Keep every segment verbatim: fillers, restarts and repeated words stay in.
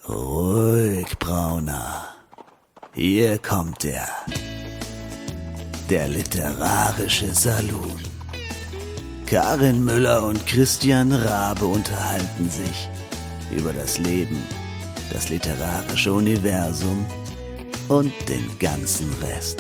Ruhig, Brauner. Hier kommt er. Der literarische Salon. Karin Müller und Christian Rabe unterhalten sich über das Leben, das literarische Universum und den ganzen Rest.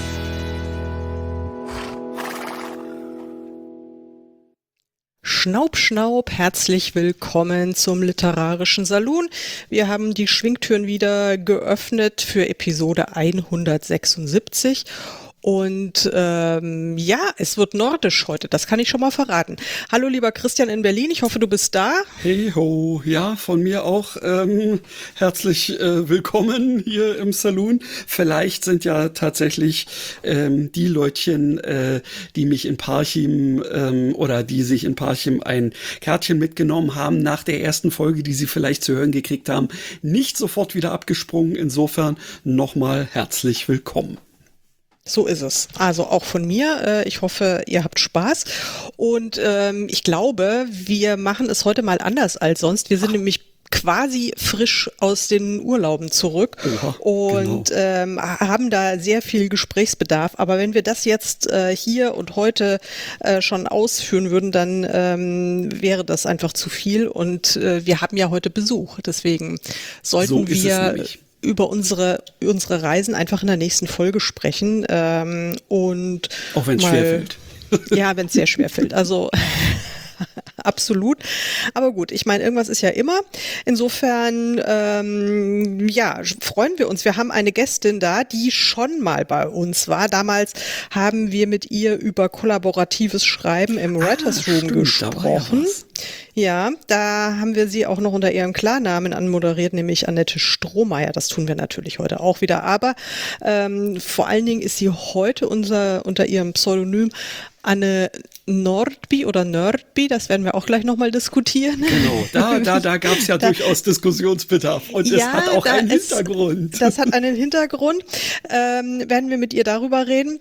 Schnaub, Schnaub, herzlich willkommen zum Literarischen Salon. Wir haben die Schwingtüren wieder geöffnet für Episode hundertsechsundsiebzig. Und ähm, ja, es wird nordisch heute, das kann ich schon mal verraten. Hallo lieber Christian in Berlin, ich hoffe, du bist da. Hey ho, ja, von mir auch ähm, herzlich äh, willkommen hier im Saloon. Vielleicht sind ja tatsächlich ähm, die Leutchen, äh, die mich in Parchim ähm, oder die sich in Parchim ein Kärtchen mitgenommen haben nach der ersten Folge, die sie vielleicht zu hören gekriegt haben, nicht sofort wieder abgesprungen. Insofern nochmal herzlich willkommen. So ist es. Also auch von mir. Ich hoffe, ihr habt Spaß. Und ähm, ich glaube, wir machen es heute mal anders als sonst. Wir sind Ach. nämlich quasi frisch aus den Urlauben zurück Oha, und genau. ähm, haben da sehr viel Gesprächsbedarf. Aber wenn wir das jetzt äh, hier und heute äh, schon ausführen würden, dann ähm, wäre das einfach zu viel. Und äh, wir haben ja heute Besuch. Deswegen sollten so ist wir... es nämlich. über unsere unsere Reisen einfach in der nächsten Folge sprechen ähm, und auch wenn es schwerfällt. Ja, wenn es sehr schwer fällt. Also absolut. Aber gut, ich meine, irgendwas ist ja immer. Insofern, ähm, ja, freuen wir uns. Wir haben eine Gästin da, die schon mal bei uns war. Damals haben wir mit ihr über kollaboratives Schreiben im Writers Room ah, gesprochen. Ja, da haben wir sie auch noch unter ihrem Klarnamen anmoderiert, nämlich Annette Strohmeier. Das tun wir natürlich heute auch wieder. Aber ähm, vor allen Dingen ist sie heute unser, unter ihrem Pseudonym Anne Nordby oder Nördby, das werden wir auch gleich nochmal diskutieren. Genau, da, da, da gab es ja da, durchaus Diskussionsbedarf und es ja, hat auch einen ist, Hintergrund. Das hat einen Hintergrund, ähm, werden wir mit ihr darüber reden.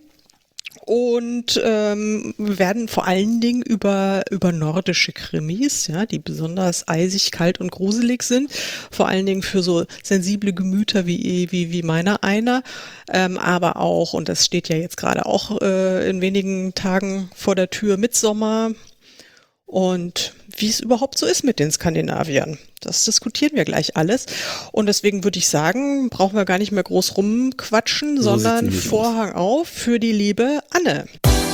Und ähm, werden vor allen Dingen über über nordische Krimis, ja, die besonders eisig, kalt und gruselig sind, vor allen Dingen für so sensible Gemüter wie wie wie meiner einer, ähm, aber auch, und das steht ja jetzt gerade auch äh, in wenigen Tagen vor der Tür, Midsommar. Und wie es überhaupt so ist mit den Skandinaviern, das diskutieren wir gleich alles. Und deswegen würde ich sagen, brauchen wir gar nicht mehr groß rumquatschen, so sondern Vorhang auf für die liebe Anne.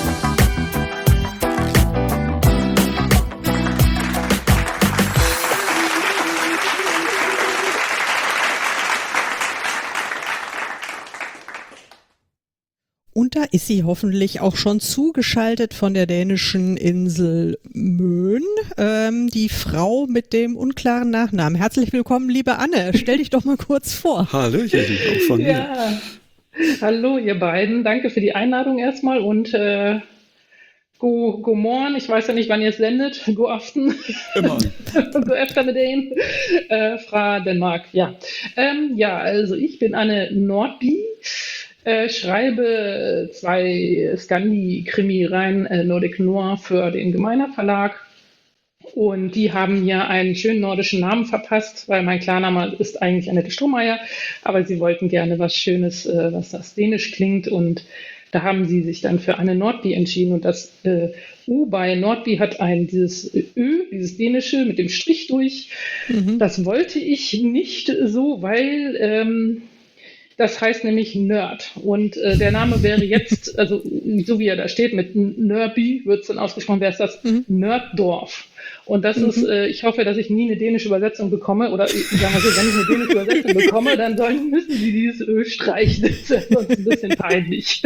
Und da ist sie hoffentlich auch schon zugeschaltet von der dänischen Insel Möen, ähm, die Frau mit dem unklaren Nachnamen. Herzlich willkommen, liebe Anne. Stell dich doch mal kurz vor. Hallöchen, auch von mir. Ja, hallo ihr beiden. Danke für die Einladung erstmal und äh, go, go morgen. Ich weiß ja nicht, wann ihr es sendet. Go aften. Immer. Go efter mit denen. Äh, fra Dänemark, ja. Ähm, ja, also ich bin Anne Nordby. Äh, schreibe zwei Scandi-Krimi-Reihen äh, Nordic Noir für den Gemeiner Verlag und die haben mir einen schönen nordischen Namen verpasst, weil mein Klarname ist eigentlich Annette Strohmeier, aber sie wollten gerne was Schönes, äh, was das dänisch klingt und da haben sie sich dann für Anne Nordby entschieden und das äh, U bei Nordby hat ein dieses Ö, dieses dänische mit dem Strich durch. Mhm. Das wollte ich nicht so, weil ähm, das heißt nämlich Nerd. Und äh, der Name wäre jetzt, also so wie er da steht, mit Nörby wird es dann ausgesprochen, wäre es das mhm. Nörddorf. Und das mhm. ist, äh, ich hoffe, dass ich nie eine dänische Übersetzung bekomme. Oder sagen wir so, wenn ich eine dänische Übersetzung bekomme, dann sollen, müssen sie dieses Ö streichen. Das ist ja sonst ein bisschen peinlich.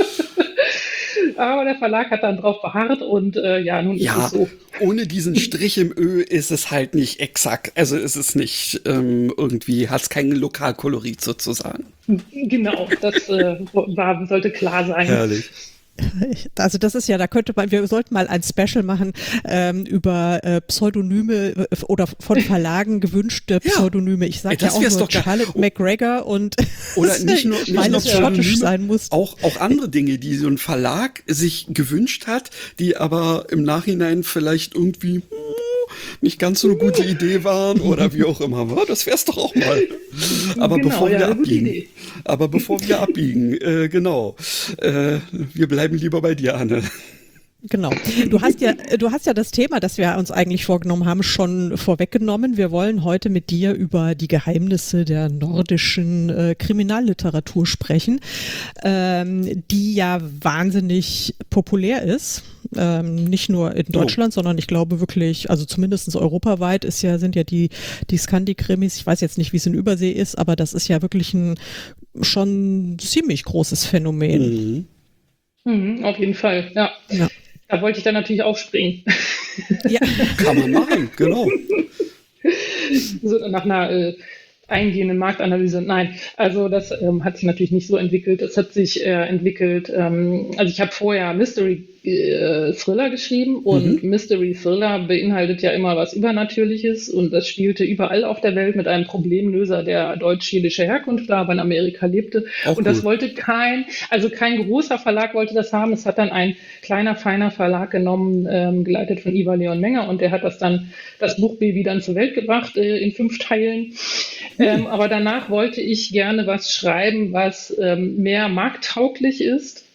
Aber der Verlag hat dann drauf beharrt und äh, ja, nun ist ja, es so. Ohne diesen Strich im Ö ist es halt nicht exakt, also ist es nicht ähm, irgendwie, hat es keinen Lokalkolorit sozusagen. Genau, das äh, war, sollte klar sein. Herrlich. Also das ist ja, da könnte man, wir sollten mal ein Special machen ähm, über äh, Pseudonyme äh, oder von Verlagen gewünschte Pseudonyme. Ich sage ja auch nur Charlotte oh. McGregor und oder nicht nur, nicht weil nur es schottisch sein muss. Auch, auch andere Dinge, die so ein Verlag sich gewünscht hat, die aber im Nachhinein vielleicht irgendwie nicht ganz so eine gute Idee waren oder wie auch immer. Das wär's doch auch mal. Aber Genau, bevor wir ja, eine gute abbiegen, Idee. aber bevor wir abbiegen, äh, genau, äh, wir bleiben lieber bei dir, Anne. Genau. Du hast ja, du hast ja das Thema, das wir uns eigentlich vorgenommen haben, schon vorweggenommen. Wir wollen heute mit dir über die Geheimnisse der nordischen äh, Kriminalliteratur sprechen, ähm, die ja wahnsinnig populär ist. Ähm, nicht nur in Deutschland, oh. sondern ich glaube wirklich, also zumindest europaweit ist ja, sind ja die, die Scandi-Krimis, ich weiß jetzt nicht, wie es in Übersee ist, aber das ist ja wirklich ein schon ziemlich großes Phänomen. Mhm. Mhm, auf jeden Fall, ja. ja. Da wollte ich dann natürlich aufspringen. Ja. Kann man machen, genau. So nach einer äh, eingehenden Marktanalyse. Nein, also das ähm, hat sich natürlich nicht so entwickelt. Es hat sich äh, entwickelt, ähm, also ich habe vorher Mystery äh, Thriller geschrieben und mhm. Mystery Thriller beinhaltet ja immer was Übernatürliches und das spielte überall auf der Welt mit einem Problemlöser, der deutsch-jüdischer Herkunft war, aber in Amerika lebte. Auch und das cool. wollte kein, also kein großer Verlag wollte das haben. Es hat dann ein kleiner, feiner Verlag genommen, ähm, geleitet von Ivar Leon Menger und der hat das dann, das Buchbaby dann zur Welt gebracht äh, in fünf Teilen. Mhm. Ähm, aber danach wollte ich gerne was schreiben, was ähm, mehr markttauglich ist.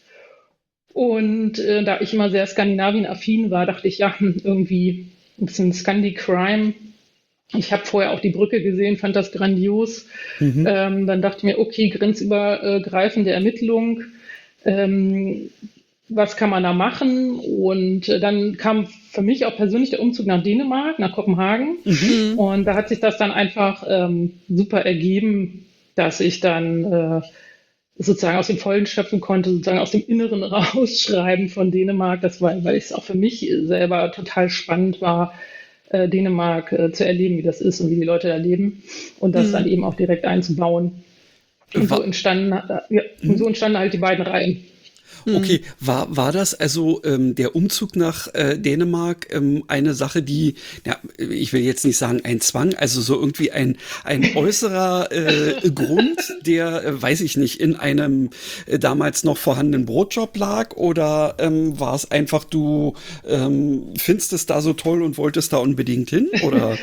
Und äh, da ich immer sehr Skandinavien-affin war, dachte ich, ja, irgendwie ein bisschen Scandi-Crime. Ich habe vorher auch die Brücke gesehen, fand das grandios. Mhm. Ähm, dann dachte ich mir, okay, grenzübergreifende Ermittlung. Ähm, was kann man da machen? Und äh, dann kam für mich auch persönlich der Umzug nach Dänemark, nach Kopenhagen. Mhm. Und da hat sich das dann einfach ähm, super ergeben, dass ich dann äh, sozusagen aus dem Vollen schöpfen konnte, sozusagen aus dem Inneren rausschreiben von Dänemark. Das war, weil es auch für mich selber total spannend war, äh, Dänemark äh, zu erleben, wie das ist und wie die Leute da leben und das mhm. dann eben auch direkt einzubauen. Und so entstanden, äh, ja, mhm. und so entstanden halt die beiden Reihen. Okay, war, war das also ähm, der Umzug nach äh, Dänemark ähm, eine Sache, die, ja, ich will jetzt nicht sagen ein Zwang, also so irgendwie ein, ein äußerer äh, Grund, der, äh, weiß ich nicht, in einem äh, damals noch vorhandenen Brotjob lag oder ähm, war es einfach, du ähm, findest es da so toll und wolltest da unbedingt hin oder...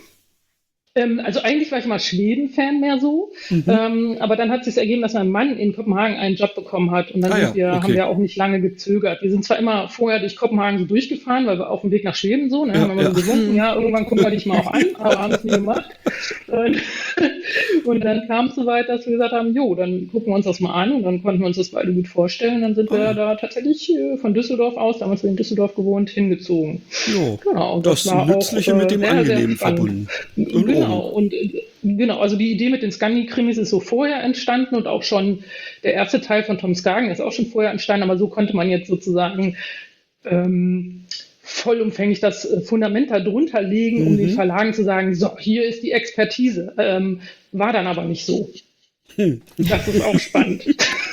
Ähm, also eigentlich war ich mal Schweden-Fan mehr so, mhm. ähm, aber dann hat sich ergeben, dass mein Mann in Kopenhagen einen Job bekommen hat und dann ah, sind wir, ja, okay. haben wir auch nicht lange gezögert. Wir sind zwar immer vorher durch Kopenhagen so durchgefahren, weil wir auf dem Weg nach Schweden so, ne, ja, haben wir ja. so gewunken, ja, irgendwann gucken wir dich mal auch an, aber haben es nie gemacht. Und, und dann kam es so weit, dass wir gesagt haben, jo, dann gucken wir uns das mal an und dann konnten wir uns das beide gut vorstellen. Dann sind wir oh. da tatsächlich äh, von Düsseldorf aus, damals wir in Düsseldorf gewohnt, hingezogen. Jo, genau, und das, das war Nützliche auch, mit dem sehr, Angenehmen sehr verbunden. Genau. Genau, und genau, also die Idee mit den Scandi-Krimis ist so vorher entstanden und auch schon der erste Teil von Tom Skagen ist auch schon vorher entstanden, aber so konnte man jetzt sozusagen ähm, vollumfänglich das Fundament darunter legen, mhm. um den Verlagen zu sagen, so, hier ist die Expertise. Ähm, war dann aber nicht so. Hm. Das ist auch spannend.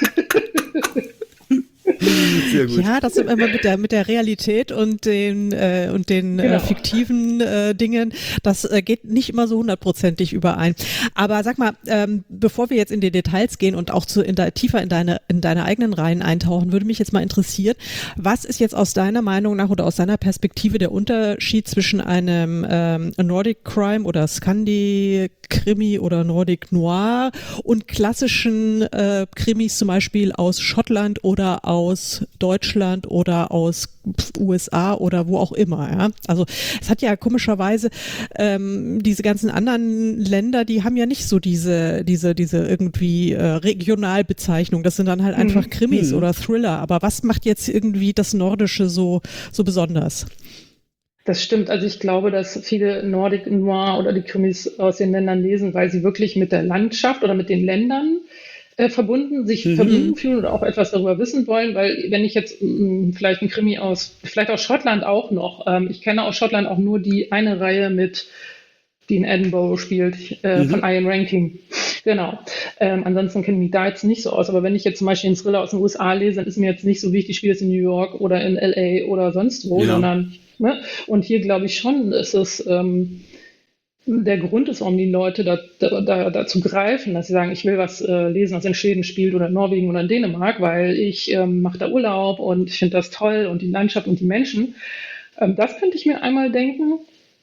Sehr gut. Ja, das sind immer mit der mit der Realität und den äh, und den genau. äh, fiktiven äh, Dingen, das äh, geht nicht immer so hundertprozentig überein. Aber sag mal, ähm, bevor wir jetzt in die Details gehen und auch zu in der, tiefer in deine in deine eigenen Reihen eintauchen, würde mich jetzt mal interessieren, was ist jetzt aus deiner Meinung nach oder aus deiner Perspektive der Unterschied zwischen einem ähm, Nordic Crime oder Scandi Krimi oder Nordic Noir und klassischen äh, Krimis zum Beispiel aus Schottland oder aus Deutschland oder aus U S A oder wo auch immer. Ja? Also es hat ja komischerweise ähm, diese ganzen anderen Länder, die haben ja nicht so diese diese diese irgendwie äh, Regionalbezeichnung. Das sind dann halt einfach mhm. Krimis mhm. oder Thriller. Aber was macht jetzt irgendwie das Nordische so so besonders? Das stimmt. Also ich glaube, dass viele Nordic Noir oder die Krimis aus den Ländern lesen, weil sie wirklich mit der Landschaft oder mit den Ländern äh, verbunden, sich mhm. verbunden fühlen oder auch etwas darüber wissen wollen. Weil wenn ich jetzt mh, vielleicht ein Krimi aus, vielleicht aus Schottland auch noch, ähm, ich kenne aus Schottland auch nur die eine Reihe mit, die in Edinburgh spielt, äh, mhm. von Ian Rankin. Genau. Ähm, ansonsten kenne ich mich da jetzt nicht so aus. Aber wenn ich jetzt zum Beispiel einen Thriller aus den U S A lese, dann ist mir jetzt nicht so wichtig, spielt es in New York oder in L A oder sonst wo, ja. sondern ne? Und hier glaube ich schon, ist es ähm, der Grund ist, warum die Leute da, da, da, dazu greifen, dass sie sagen, ich will was äh, lesen, was in Schweden spielt oder in Norwegen oder in Dänemark, weil ich ähm, mache da Urlaub und ich finde das toll und die Landschaft und die Menschen. Ähm, das könnte ich mir einmal denken.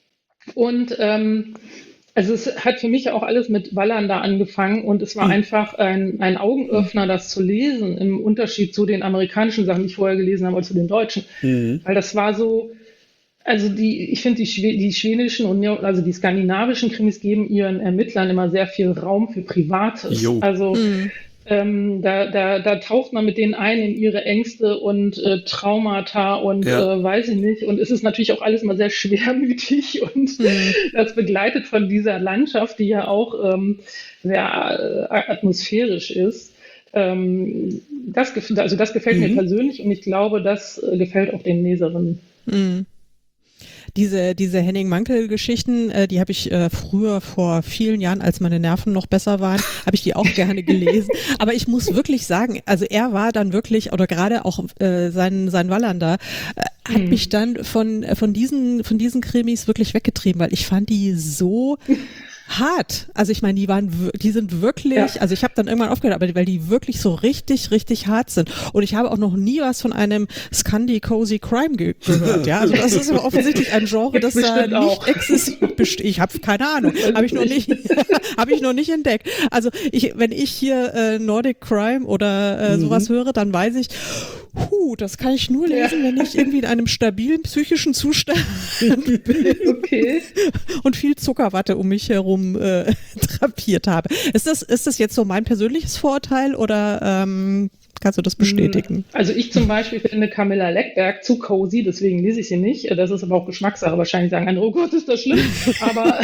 Und ähm, also es hat für mich auch alles mit Wallander angefangen und es war einfach ein, ein Augenöffner, das zu lesen, im Unterschied zu den amerikanischen Sachen, die ich vorher gelesen habe, oder zu den deutschen. Mhm. Weil das war so, also die, ich finde die, Schwe die schwedischen und neo- also die skandinavischen Krimis geben ihren Ermittlern immer sehr viel Raum für Privates. Jo. Also Mhm. ähm, da, da, da taucht man mit denen ein in ihre Ängste und äh, Traumata und Ja. äh, weiß ich nicht. Und es ist natürlich auch alles mal sehr schwermütig und Mhm. das begleitet von dieser Landschaft, die ja auch ähm, sehr äh, atmosphärisch ist. Ähm, das, gef- also das gefällt mir Mhm. persönlich und ich glaube, das äh, gefällt auch den Leserinnen. Mhm. Diese, diese Henning-Mankell-Geschichten, äh, die habe ich äh, früher vor vielen Jahren, als meine Nerven noch besser waren, habe ich die auch gerne gelesen. Aber ich muss wirklich sagen, also er war dann wirklich, oder gerade auch äh, sein, sein Wallander, äh, hat Mhm. mich dann von, von, diesen, von diesen Krimis wirklich weggetrieben, weil ich fand die so hart. Also ich meine, die waren, wir- die sind wirklich, Ja. also ich habe dann irgendwann aufgehört, aber weil die wirklich so richtig, richtig hart sind. Und ich habe auch noch nie was von einem Scandi Cozy Crime ge gehört. Ja, also das ist ja offensichtlich ein Genre, das Gibt's da bestimmt nicht auch. existiert. Best- Ich habe keine Ahnung, habe ich noch nicht, habe ich noch nicht entdeckt. Also ich, wenn ich hier äh, Nordic Crime oder äh, sowas höre, dann weiß ich, huh, das kann ich nur lesen, wenn ich irgendwie in einem stabilen psychischen Zustand bin Okay. und viel Zuckerwatte um mich herum äh, drapiert habe. Ist das, ist das jetzt so mein persönliches Vorurteil oder ähm, kannst du das bestätigen? Also ich zum Beispiel finde Camilla Leckberg zu cozy, deswegen lese ich sie nicht. Das ist aber auch Geschmackssache. Wahrscheinlich sagen andere, oh Gott, ist das schlimm. Aber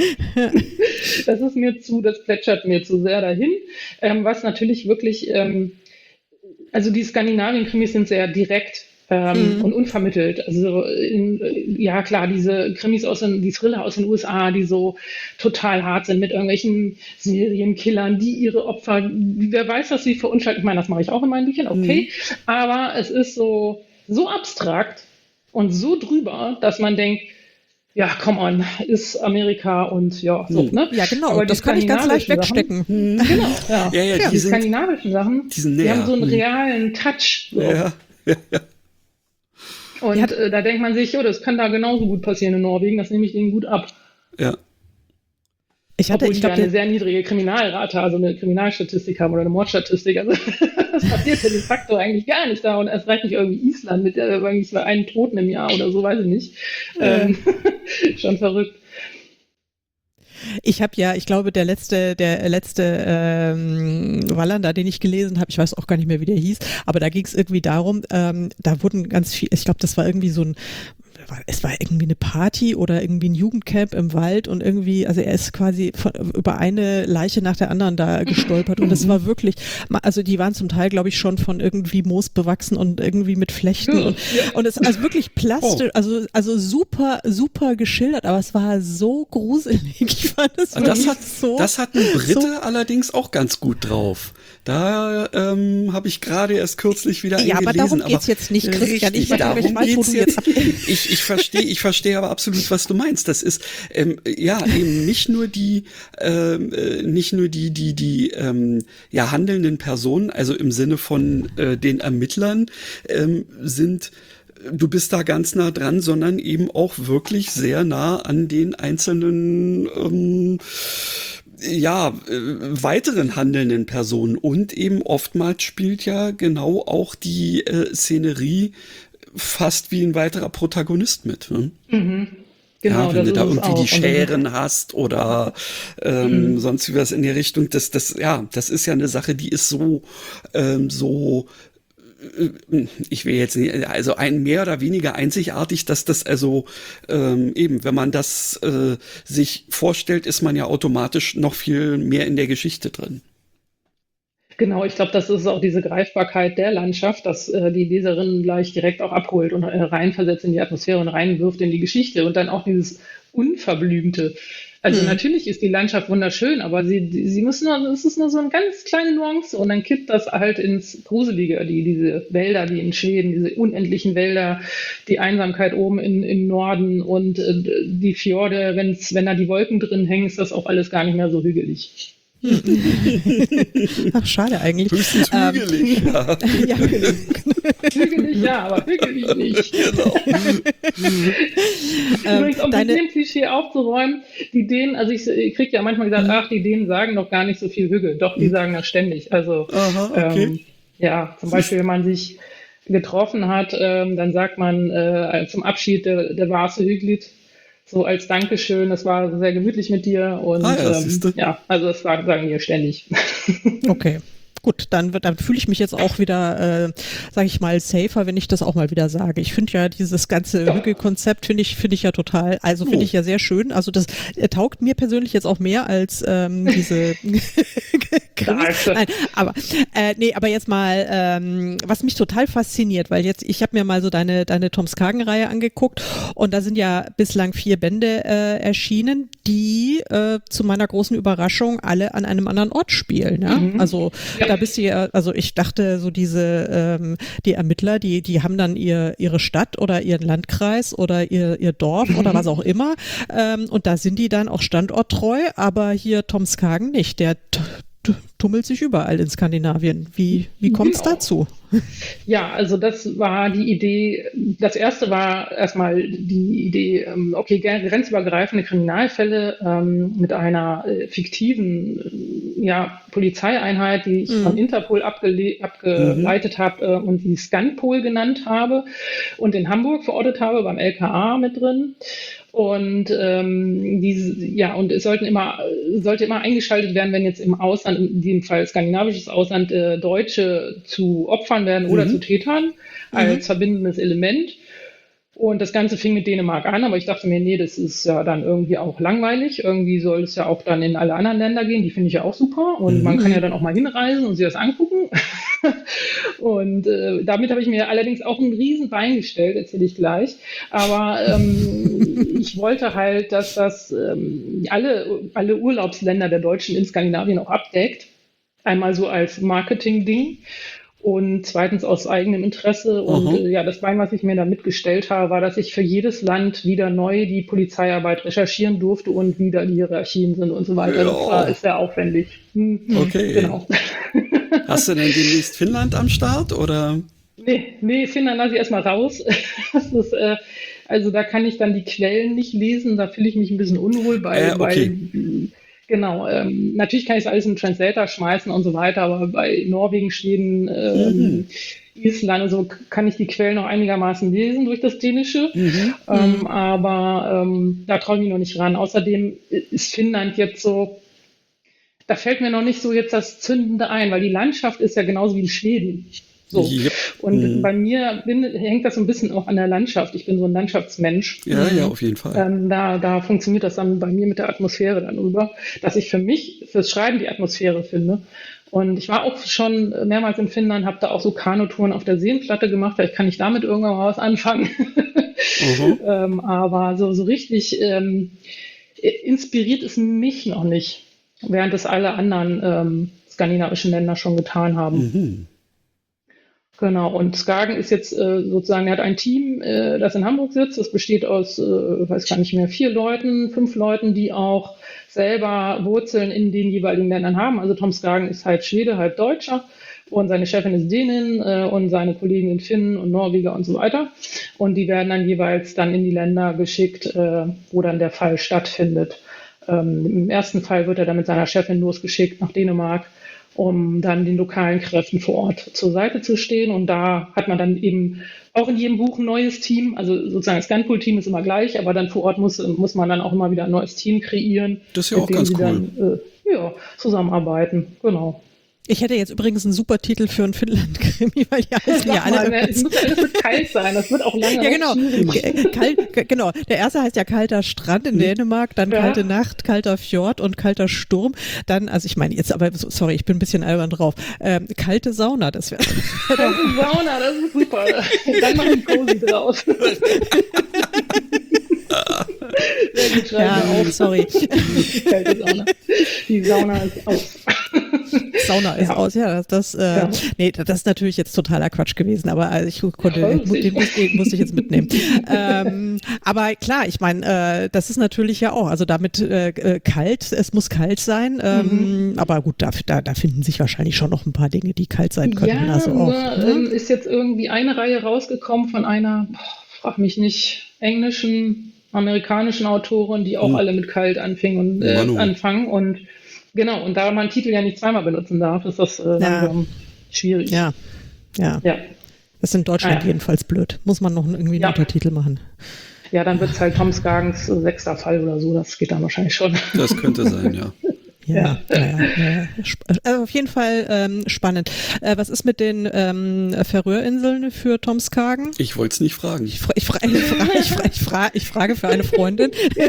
das ist mir zu, das plätschert mir zu sehr dahin. Ähm, was natürlich wirklich, ähm, also die Skandinavien-Krimis sind sehr direkt ähm, Mhm. und unvermittelt. Also in, ja klar, diese Krimis aus den, die Thriller aus den U S A, die so total hart sind mit irgendwelchen Serienkillern, die ihre Opfer, wer weiß, was sie verunschuldigen. Ich meine, das mache ich auch in meinen Büchern, okay. Aber es ist so, so abstrakt und so drüber, dass man denkt, ja, come on, ist Amerika und ja, so, Mhm. ne? Ja, genau, Aber die das kann ich ganz leicht skandinavischen wegstecken. Sachen, genau, ja. Ja, ja, Ja, die Die sind, skandinavischen Sachen, die sind die näher. haben so einen Mhm. realen Touch. So. Ja, ja, ja. Und Ja. äh, da denkt man sich, oh, das kann da genauso gut passieren in Norwegen, das nehme ich denen gut ab. ja. Ich hatte, Obwohl ich die ja glaube, eine sehr niedrige Kriminalrate, also eine Kriminalstatistik haben oder eine Mordstatistik. Also das passiert ja de facto eigentlich gar nicht da. Und erst recht nicht irgendwie Island mit äh, irgendwie so einen Toten im Jahr oder so, weiß ich nicht. Ähm, schon verrückt. ich habe ja, ich glaube, der letzte, der letzte ähm, Wallander, den ich gelesen habe, ich weiß auch gar nicht mehr, wie der hieß, aber da ging es irgendwie darum, ähm, da wurden ganz viel, ich glaube, das war irgendwie so ein, es war irgendwie eine Party oder irgendwie ein Jugendcamp im Wald und irgendwie, also er ist quasi von, über eine Leiche nach der anderen da gestolpert und es war wirklich, also die waren zum Teil, glaube ich, schon von irgendwie Moos bewachsen und irgendwie mit Flechten und, und es also wirklich plastisch, also, also super, super geschildert, aber es war so gruselig. Ich fand es Das wirklich hat, so. das hat ein Brite so- allerdings auch ganz gut drauf. Da ähm, habe ich gerade erst kürzlich wieder Ja, einen aber gelesen. darum geht's jetzt nicht, Christian. Richtig, Ich weiß, aber ich darum weiß, wo geht's du jetzt ab- Ich, ich verstehe, ich verstehe aber absolut, was du meinst. Das ist ähm, ja eben nicht nur die, ähm, äh, nicht nur die, die, die ähm, ja handelnden Personen, also im Sinne von äh, den Ermittlern ähm, sind. Du bist da ganz nah dran, sondern eben auch wirklich sehr nah an den einzelnen ähm, ja, äh, weiteren handelnden Personen. Und eben oftmals spielt ja genau auch die äh, Szenerie fast wie ein weiterer Protagonist mit. Ne? Genau, ja, wenn das du ist da es irgendwie auch. die Und Scheren hast oder ähm, Mhm. sonst wie was in die Richtung, das, das, ja, das ist ja eine Sache, die ist so, ähm, so, äh, ich will jetzt nicht, also ein mehr oder weniger einzigartig, dass das also ähm, eben, wenn man das äh, sich vorstellt, ist man ja automatisch noch viel mehr in der Geschichte drin. Genau, ich glaube, das ist auch diese Greifbarkeit der Landschaft, dass äh, die Leserin gleich direkt auch abholt und äh, reinversetzt in die Atmosphäre und reinwirft in die Geschichte und dann auch dieses Unverblümte. Also Mhm. natürlich ist die Landschaft wunderschön, aber sie, die, sie müssen nur, es ist nur so eine ganz kleine Nuance und dann kippt das halt ins Gruselige, die, diese Wälder, die in Schweden, diese unendlichen Wälder, die Einsamkeit oben in, im Norden und äh, die Fjorde, wenn's, wenn da die Wolken drin hängen, ist das auch alles gar nicht mehr so hügelig. Ach, schade eigentlich. Höchstens hügelig, ähm, ja. Ja, hügelig. Hügelig ja, aber hügelig nicht. Genau. Übrigens, um Deine- mit dem Klischee aufzuräumen, die Dänen, also ich, ich kriege ja manchmal gesagt, ach, die Dänen sagen doch gar nicht so viel Hügel. Doch, die sagen das ständig. Also, Aha, okay. ähm, ja, zum Beispiel, wenn man sich getroffen hat, ähm, dann sagt man äh, zum Abschied, der, der warse Hüglit, so als Dankeschön, das war sehr gemütlich mit dir und Ah ja, ähm, siehste. ja, also das sagen, sagen wir ständig. Okay. Gut, dann, wird- dann fühle ich mich jetzt auch wieder, äh, sage ich mal, safer, wenn ich das auch mal wieder sage. Ich finde ja dieses ganze Hügelkonzept finde ich finde ich ja total, also finde Oh. ich ja sehr schön. Also das äh, taugt mir persönlich jetzt auch mehr als ähm, diese Danke. Nein, aber äh, nee, aber jetzt mal, ähm, was mich total fasziniert, weil jetzt ich habe mir mal so deine deine Tom Skagen-Reihe angeguckt und da sind ja bislang vier Bände äh, erschienen, die äh, zu meiner großen Überraschung alle an einem anderen Ort spielen. Ja? Mhm. Also Ja. da bist du ja, also ich dachte so diese ähm, die Ermittler, die die haben dann ihr ihre Stadt oder ihren Landkreis oder ihr ihr Dorf oder was auch immer ähm, und da sind die dann auch standorttreu, aber hier Tom Skagen nicht, der t- t- tummelt sich überall in Skandinavien. Wie wie kommt's Genau. dazu? Ja, also das war die Idee. Das erste war erstmal die Idee, ähm, okay, grenzübergreifende Kriminalfälle ähm, mit einer äh, fiktiven äh, ja, Polizeieinheit, die ich Mhm. von Interpol abgele- abgeleitet habe äh, und die Scanpol genannt habe und in Hamburg verortet habe, beim L K A mit drin. Und ähm, diese, ja, und es sollten immer, sollte immer eingeschaltet werden, wenn jetzt im Ausland, in diesem Fall skandinavisches Ausland, äh, Deutsche zu Opfern werden oder Mhm. zu Tätern als verbindendes Element. Und das Ganze fing mit Dänemark an, aber ich dachte mir, nee, das ist ja dann irgendwie auch langweilig. Irgendwie soll es ja auch dann in alle anderen Länder gehen. Die finde ich ja auch super. Und man kann ja dann auch mal hinreisen und sich das angucken. Und äh, damit habe ich mir allerdings auch ein Riesenbein gestellt, erzähle ich gleich. Aber ähm, ich wollte halt, dass das ähm, alle, alle Urlaubsländer der Deutschen in Skandinavien auch abdeckt. Einmal so als Marketing-Ding. Und zweitens aus eigenem Interesse. Und Aha. äh, ja, das Bein, was ich mir da mitgestellt habe, war, dass ich für jedes Land wieder neu die Polizeiarbeit recherchieren durfte und wieder die Hierarchien sind und so weiter. Ja. Das war, ist sehr aufwendig. Hm, Okay. Genau. Hast du denn demnächst Finnland am Start oder? Nee, nee, Finnland lasse ich erstmal raus. Das ist, äh, also da kann ich dann die Quellen nicht lesen, da fühle ich mich ein bisschen unwohl bei, Äh, okay. weil genau, ähm, natürlich kann ich es alles in den Translator schmeißen und so weiter, aber bei Norwegen, Schweden, ähm, Mhm. Island und so kann ich die Quellen noch einigermaßen lesen durch das Dänische. Mhm. Ähm, aber ähm, da traue ich mich noch nicht ran. Außerdem ist Finnland jetzt so, da fällt mir noch nicht so jetzt das Zündende ein, weil die Landschaft ist ja genauso wie in Schweden. So. Yep. Und Mhm. bei mir bin, hängt das so ein bisschen auch an der Landschaft. Ich bin so ein Landschaftsmensch. Ja, ja, auf jeden Fall. Ähm, da, da funktioniert das dann bei mir mit der Atmosphäre dann rüber, dass ich für mich, fürs Schreiben die Atmosphäre finde. Und ich war auch schon mehrmals in Finnland, habe da auch so Kanutouren auf der Seenplatte gemacht. Vielleicht kann ich damit irgendwann mal was anfangen. Mhm. ähm, aber so, so richtig ähm, inspiriert es mich noch nicht, während es alle anderen ähm, skandinavischen Länder schon getan haben. Mhm. Genau, und Skagen ist jetzt äh, sozusagen, er hat ein Team, äh, das in Hamburg sitzt. Das besteht aus, äh, weiß gar nicht mehr, vier Leuten, fünf Leuten, die auch selber Wurzeln in den jeweiligen Ländern haben. Also Tom Skagen ist halb Schwede, halb Deutscher und seine Chefin ist Dänin äh, und seine Kollegen sind Finnen und Norweger und so weiter. Und die werden dann jeweils dann in die Länder geschickt, äh, wo dann der Fall stattfindet. Ähm, im ersten Fall wird er dann mit seiner Chefin losgeschickt nach Dänemark, um dann den lokalen Kräften vor Ort zur Seite zu stehen. Und da hat man dann eben auch in jedem Buch ein neues Team. Also sozusagen das Scanpol-Team ist immer gleich, aber dann vor Ort muss, muss man dann auch immer wieder ein neues Team kreieren. Das ist ja mit auch dem ganz sie cool. Dann, äh, ja, zusammenarbeiten. Genau. Ich hätte jetzt übrigens einen super Titel für einen Finnland-Krimi, weil die heißen ja Sag mal, alle. ne, es muss ja alles mit kalt sein. Das wird auch lange Ja, genau. schwierig. Kalt, genau. Der erste heißt ja kalter Strand in Dänemark, dann Ja. kalte Nacht, kalter Fjord und kalter Sturm. Dann, also ich meine jetzt, aber so- sorry, ich bin ein bisschen albern drauf. Ähm, kalte Sauna, das wäre. Kalte Sauna, das ist super. Dann mach ich Cosi drauf. Sehr gut, schreiben Ja, wir auf. sorry. Kalte Sauna. Die Sauna ist aus. Sauna ist Ja. aus, ja, das, das, äh, Ja. nee, das ist natürlich jetzt totaler Quatsch gewesen, aber also ich konnte, den, den, musste, den musste ich jetzt mitnehmen. ähm, aber klar, ich meine, äh, das ist natürlich ja auch, also damit äh, äh, kalt, es muss kalt sein, ähm, Mhm. aber gut, da, da, da finden sich wahrscheinlich schon noch ein paar Dinge, die kalt sein können. Ja, also auch, nur ne? ähm, ist jetzt irgendwie eine Reihe rausgekommen von einer, boah, frag mich nicht, englischen, amerikanischen Autorin, die auch Hm. alle mit kalt anfingen und äh, Manu. anfangen. Und genau, und da man einen Titel ja nicht zweimal benutzen darf, ist das äh, langsam schwierig. Ja, ja, Ja. das ist in Deutschland Ah. jedenfalls blöd. Muss man noch irgendwie einen Ja. Untertitel machen. Ja, dann wird es halt Tom Skagens äh, sechster Fall oder so, das geht dann wahrscheinlich schon. Das könnte sein, ja. Ja, ja, ja, ja. Sp- Also auf jeden Fall ähm, spannend. Äh, was ist mit den ähm, Färöerinseln für Tom Skagen? Ich wollte es nicht fragen. Ich, fra ich, fra ich, fra ich, fra ich, fra ich frage für eine Freundin. Ja,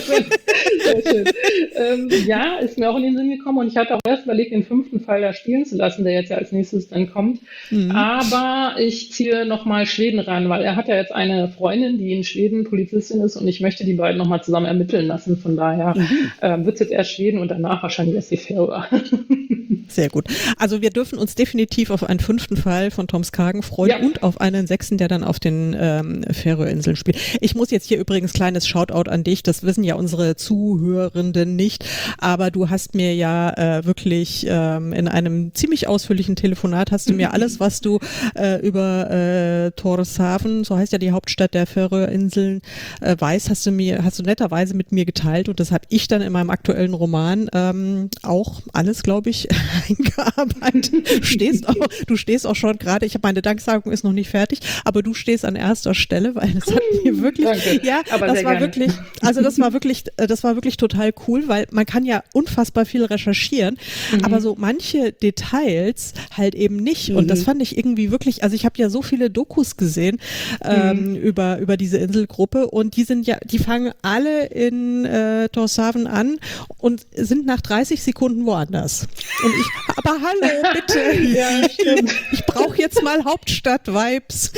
sehr schön. Ähm, ja, ist mir auch in den Sinn gekommen und ich hatte auch erst überlegt, den fünften Fall da spielen zu lassen, der jetzt ja als nächstes dann kommt. Mhm. Aber ich ziehe nochmal Schweden ran, weil er hat ja jetzt eine Freundin, die in Schweden Polizistin ist und ich möchte die beiden nochmal zusammen ermitteln lassen. Von daher ähm, wird es jetzt erst Schweden und danach wahrscheinlich erst die Färöer. Sehr gut. Also wir dürfen uns definitiv auf einen fünften Fall von Tom Skagen freuen Ja. und auf einen sechsten, der dann auf den ähm, Färöerinseln spielt. Ich muss jetzt hier übrigens kleines Shoutout an dich, das wissen ja unsere Zuhörenden nicht, aber du hast mir ja äh, wirklich ähm, in einem ziemlich ausführlichen Telefonat hast du mir alles, was du äh, über äh, Tórshavn, so heißt ja die Hauptstadt der Färöerinseln, äh, weißt, hast du mir, hast du netterweise mit mir geteilt und das habe ich dann in meinem aktuellen Roman ähm, auch alles, glaube ich, eingearbeitet. Stehst auch, du stehst auch schon gerade, ich habe meine Danksagung ist noch nicht fertig, aber du stehst an erster Stelle, weil das hat mir wirklich, Danke, ja, aber das sehr war gerne. wirklich, also das war wirklich, äh, das war wirklich total cool, weil man kann ja unfassbar viel recherchieren, Mhm. aber so manche Details halt eben nicht. Und das fand ich irgendwie wirklich, also ich habe ja so viele Dokus gesehen ähm, über über diese Inselgruppe und die sind ja, die fangen alle in äh, Tórshavn an und sind nach dreißig Sekunden woanders. Und ich, aber hallo, bitte. Ja, stimmt. Ich brauche jetzt mal Hauptstadt-Vibes.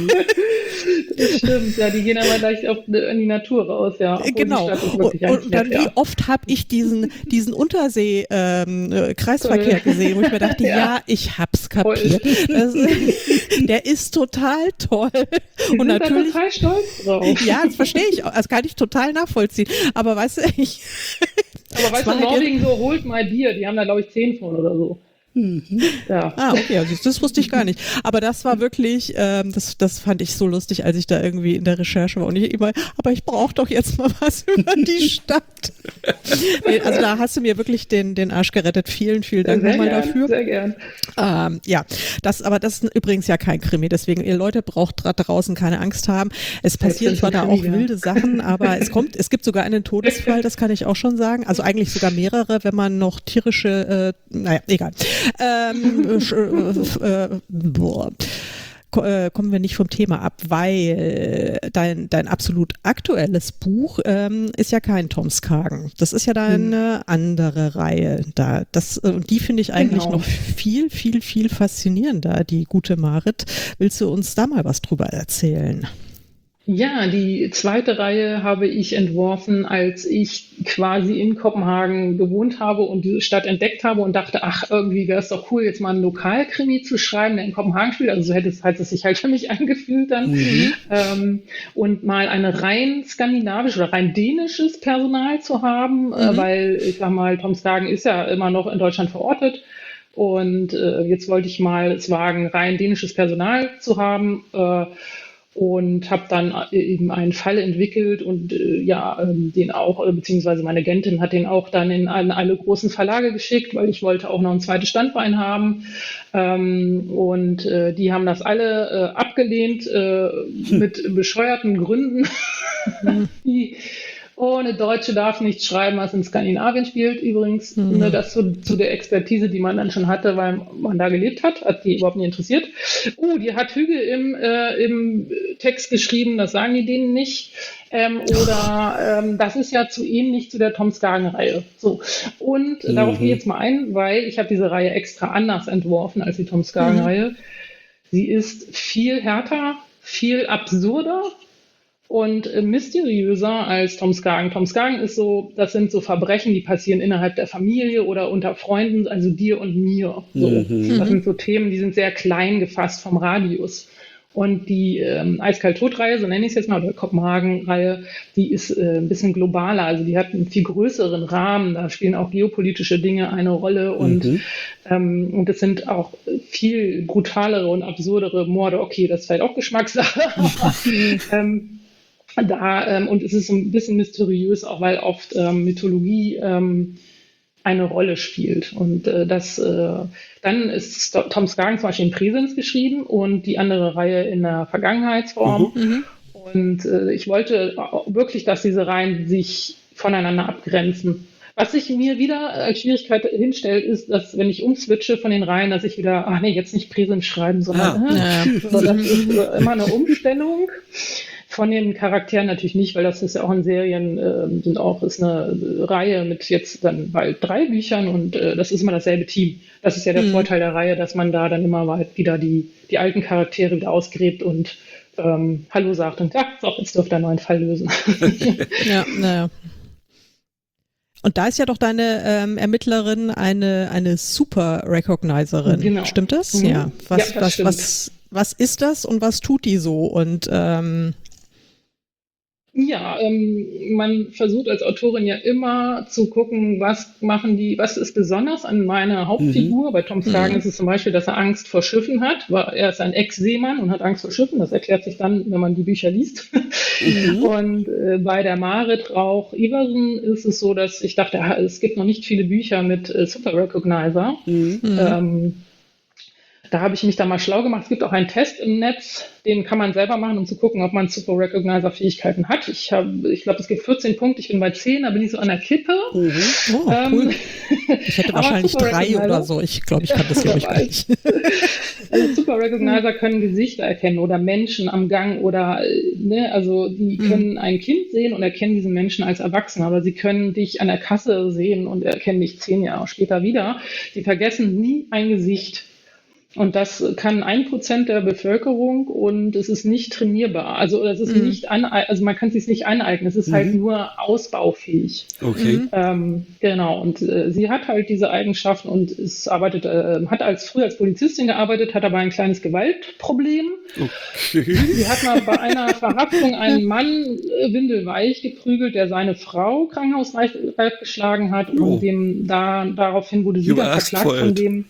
Das stimmt, ja, die gehen aber gleich auf die- in die Natur raus, ja. obwohl Genau. Die Stadt ist Und, wirklich eigentlich und dann, nett, wie ja. oft habe ich diesen, diesen Untersee-Kreisverkehr Toll. gesehen, wo ich mir dachte, ja, Ja. ich hab's kapiert. Das, der ist total toll. Die Und sind da natürlich, total stolz drauf. ja, das verstehe ich, auch, das kann ich total nachvollziehen. Aber weißt du, ich, Aber weißt war du, halt Norwegen so, holt my Bier, die haben da, glaube ich, zehn von oder so. Ja. ah, okay, also das wusste ich gar nicht. Aber das war wirklich, ähm, das, das fand ich so lustig, als ich da irgendwie in der Recherche war und ich immer, aber ich brauche doch jetzt mal was über die Stadt. Nee, also da hast du mir wirklich den, den Arsch gerettet. Vielen, vielen Dank Sehr nochmal gern, dafür. sehr gern. Ähm, ja, das, aber das ist übrigens ja kein Krimi, deswegen ihr Leute braucht da draußen keine Angst haben. Es passieren sind zwar da Krimi, auch ja. wilde Sachen, aber es kommt, es gibt sogar einen Todesfall, das kann ich auch schon sagen. Also eigentlich sogar mehrere, wenn man noch tierische, äh, naja, egal. Ähm, sch- äh, äh, boah. Ko- äh, kommen wir nicht vom Thema ab, weil dein, dein absolut aktuelles Buch ähm, ist ja kein Tom Skagen. Das ist ja deine andere Reihe da. Das, äh, und die finde ich eigentlich Genau. noch viel, viel, viel faszinierender, die gute Marit. Willst du uns da mal was drüber erzählen? Ja, die zweite Reihe habe ich entworfen, als ich quasi in Kopenhagen gewohnt habe und diese Stadt entdeckt habe und dachte, ach, irgendwie wäre es doch cool, jetzt mal einen Lokalkrimi zu schreiben, der in Kopenhagen spielt. Also so hätte es, hat es sich halt für mich angefühlt dann. Ähm, und mal eine rein skandinavische oder rein dänisches Personal zu haben, äh, weil ich sag mal, Tom Skagen ist ja immer noch in Deutschland verortet. Und äh, jetzt wollte ich mal es wagen, rein dänisches Personal zu haben. Äh, und habe dann eben einen Fall entwickelt und äh, ja, ähm, den auch, äh, beziehungsweise meine Agentin hat den auch dann in alle, alle großen Verlage geschickt, weil ich wollte auch noch ein zweites Standbein haben. Ähm, und äh, die haben das alle äh, abgelehnt äh, mit bescheuerten Gründen. Die ohne Deutsche darf nicht schreiben, was in Skandinavien spielt. Übrigens, Mhm. ne, das zu, zu der Expertise, die man dann schon hatte, weil man da gelebt hat, hat die überhaupt nicht interessiert. Oh, die hat Hügel im, äh, im Text geschrieben, das sagen die denen nicht. Ähm, oder ähm, das ist ja zu ähnlich zu der Tom Skagen-Reihe. So. Und Mhm. darauf gehe ich jetzt mal ein, weil ich habe diese Reihe extra anders entworfen als die Tom Skagen-Reihe. Sie ist viel härter, viel absurder. und äh, mysteriöser als Tom Skagen. Tom Skagen ist so, das sind so Verbrechen, die passieren innerhalb der Familie oder unter Freunden, also dir und mir. So. Mhm. Das sind so Themen, die sind sehr klein gefasst vom Radius. Und die ähm, Eiskalt-Tot-Reihe, so nenne ich es jetzt mal, oder Kopenhagen-Reihe, die ist äh, ein bisschen globaler, also die hat einen viel größeren Rahmen, da spielen auch geopolitische Dinge eine Rolle und Mhm. ähm, und es sind auch viel brutalere und absurdere Morde. Okay, das ist vielleicht auch Geschmackssache, aber ähm, da, ähm, und es ist so ein bisschen mysteriös, auch weil oft ähm, Mythologie ähm, eine Rolle spielt. Und äh, das, äh, dann ist Tom Skagen zum Beispiel in Präsens geschrieben und die andere Reihe in der Vergangenheitsform. Mhm. Und äh, ich wollte wirklich, dass diese Reihen sich voneinander abgrenzen. Was sich mir wieder als Schwierigkeit hinstellt, ist, dass wenn ich umswitche von den Reihen, dass ich wieder, ach nee, jetzt nicht Präsens schreiben, sondern Ah. äh, so, das ist äh, immer eine Umstellung. Von den Charakteren natürlich nicht, weil das ist ja auch in Serien, äh, sind auch, ist eine Reihe mit jetzt dann bald drei Büchern und äh, das ist immer dasselbe Team. Das ist ja der Mhm. Vorteil der Reihe, dass man da dann immer weit wieder die, die alten Charaktere wieder ausgräbt und ähm, Hallo sagt und ja, so, jetzt dürft ihr einen neuen Fall lösen. Ja, naja. Und da ist ja doch deine ähm, Ermittlerin eine, eine Super-Recognizerin. Genau. Stimmt das? Mhm. Ja. Was, Ja, das was, stimmt. was, was ist das und was tut die so? Und ähm, Ja, ähm, man versucht als Autorin ja immer zu gucken, was machen die, was ist besonders an meiner Hauptfigur. Bei Tom Skagen Mhm. ist es zum Beispiel, dass er Angst vor Schiffen hat, weil er ist ein Ex-Seemann und hat Angst vor Schiffen. Das erklärt sich dann, wenn man die Bücher liest. Mhm. Und äh, bei der Marit Rauch-Iversen ist es so, dass ich dachte, ah, es gibt noch nicht viele Bücher mit äh, Super Recognizer. Mhm. mhm. Ähm, da habe ich mich da mal schlau gemacht. Es gibt auch einen Test im Netz, den kann man selber machen, um zu gucken, ob man Super Recognizer-Fähigkeiten hat. Ich, hab, ich glaube, es gibt vierzehn Punkte, ich bin bei zehn, da bin ich so an der Kippe. Mhm. oh, Ähm, cool. Ich hätte aber wahrscheinlich Super drei Recognizer- oder so. Ich glaube, ich kann das glaube ich Wer gar nicht. Also Super Recognizer können Gesichter erkennen oder Menschen am Gang oder, äh, ne, also die Mhm. können ein Kind sehen und erkennen diesen Menschen als Erwachsener, aber sie können dich an der Kasse sehen und erkennen dich zehn Jahre später wieder. Sie vergessen nie ein Gesicht. Und das kann ein Prozent der Bevölkerung und es ist nicht trainierbar. Also es ist Mhm. nicht an, also man kann es sich nicht aneignen. Es ist Mhm. halt nur ausbaufähig. Okay. Mhm. Ähm, genau. Und äh, sie hat halt diese Eigenschaften und ist arbeitet, äh, hat als früher als Polizistin gearbeitet, hat aber ein kleines Gewaltproblem. Okay. Sie hat mal bei einer Verhaftung einen Mann äh, windelweich geprügelt, der seine Frau krankenhausreif reif geschlagen hat Oh. und dem da daraufhin wurde sie You dann asked verklagt for von it. dem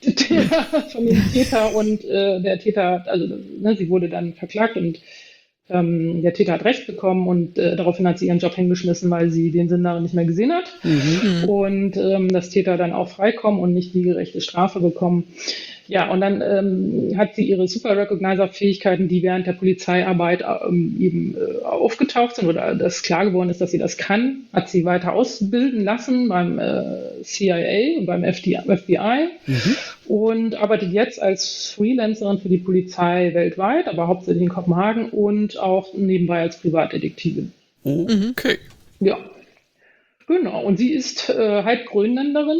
von dem Täter und äh, der Täter, also ne, sie wurde dann verklagt und ähm, der Täter hat Recht bekommen und äh, daraufhin hat sie ihren Job hingeschmissen, weil sie den Sinn darin nicht mehr gesehen hat Mhm. Mhm. und ähm, das Täter dann auch freikommen und nicht die gerechte Strafe bekommen. Ja, und dann ähm, hat sie ihre Super Recognizer-Fähigkeiten, die während der Polizeiarbeit ähm, eben äh, aufgetaucht sind oder das klar geworden ist, dass sie das kann, hat sie weiter ausbilden lassen beim äh, C I A und beim F D I, F B I Mhm. und arbeitet jetzt als Freelancerin für die Polizei weltweit, aber hauptsächlich in Kopenhagen und auch nebenbei als Privatdetektivin. Okay. Ja, genau. Und sie ist äh, halb Grönländerin,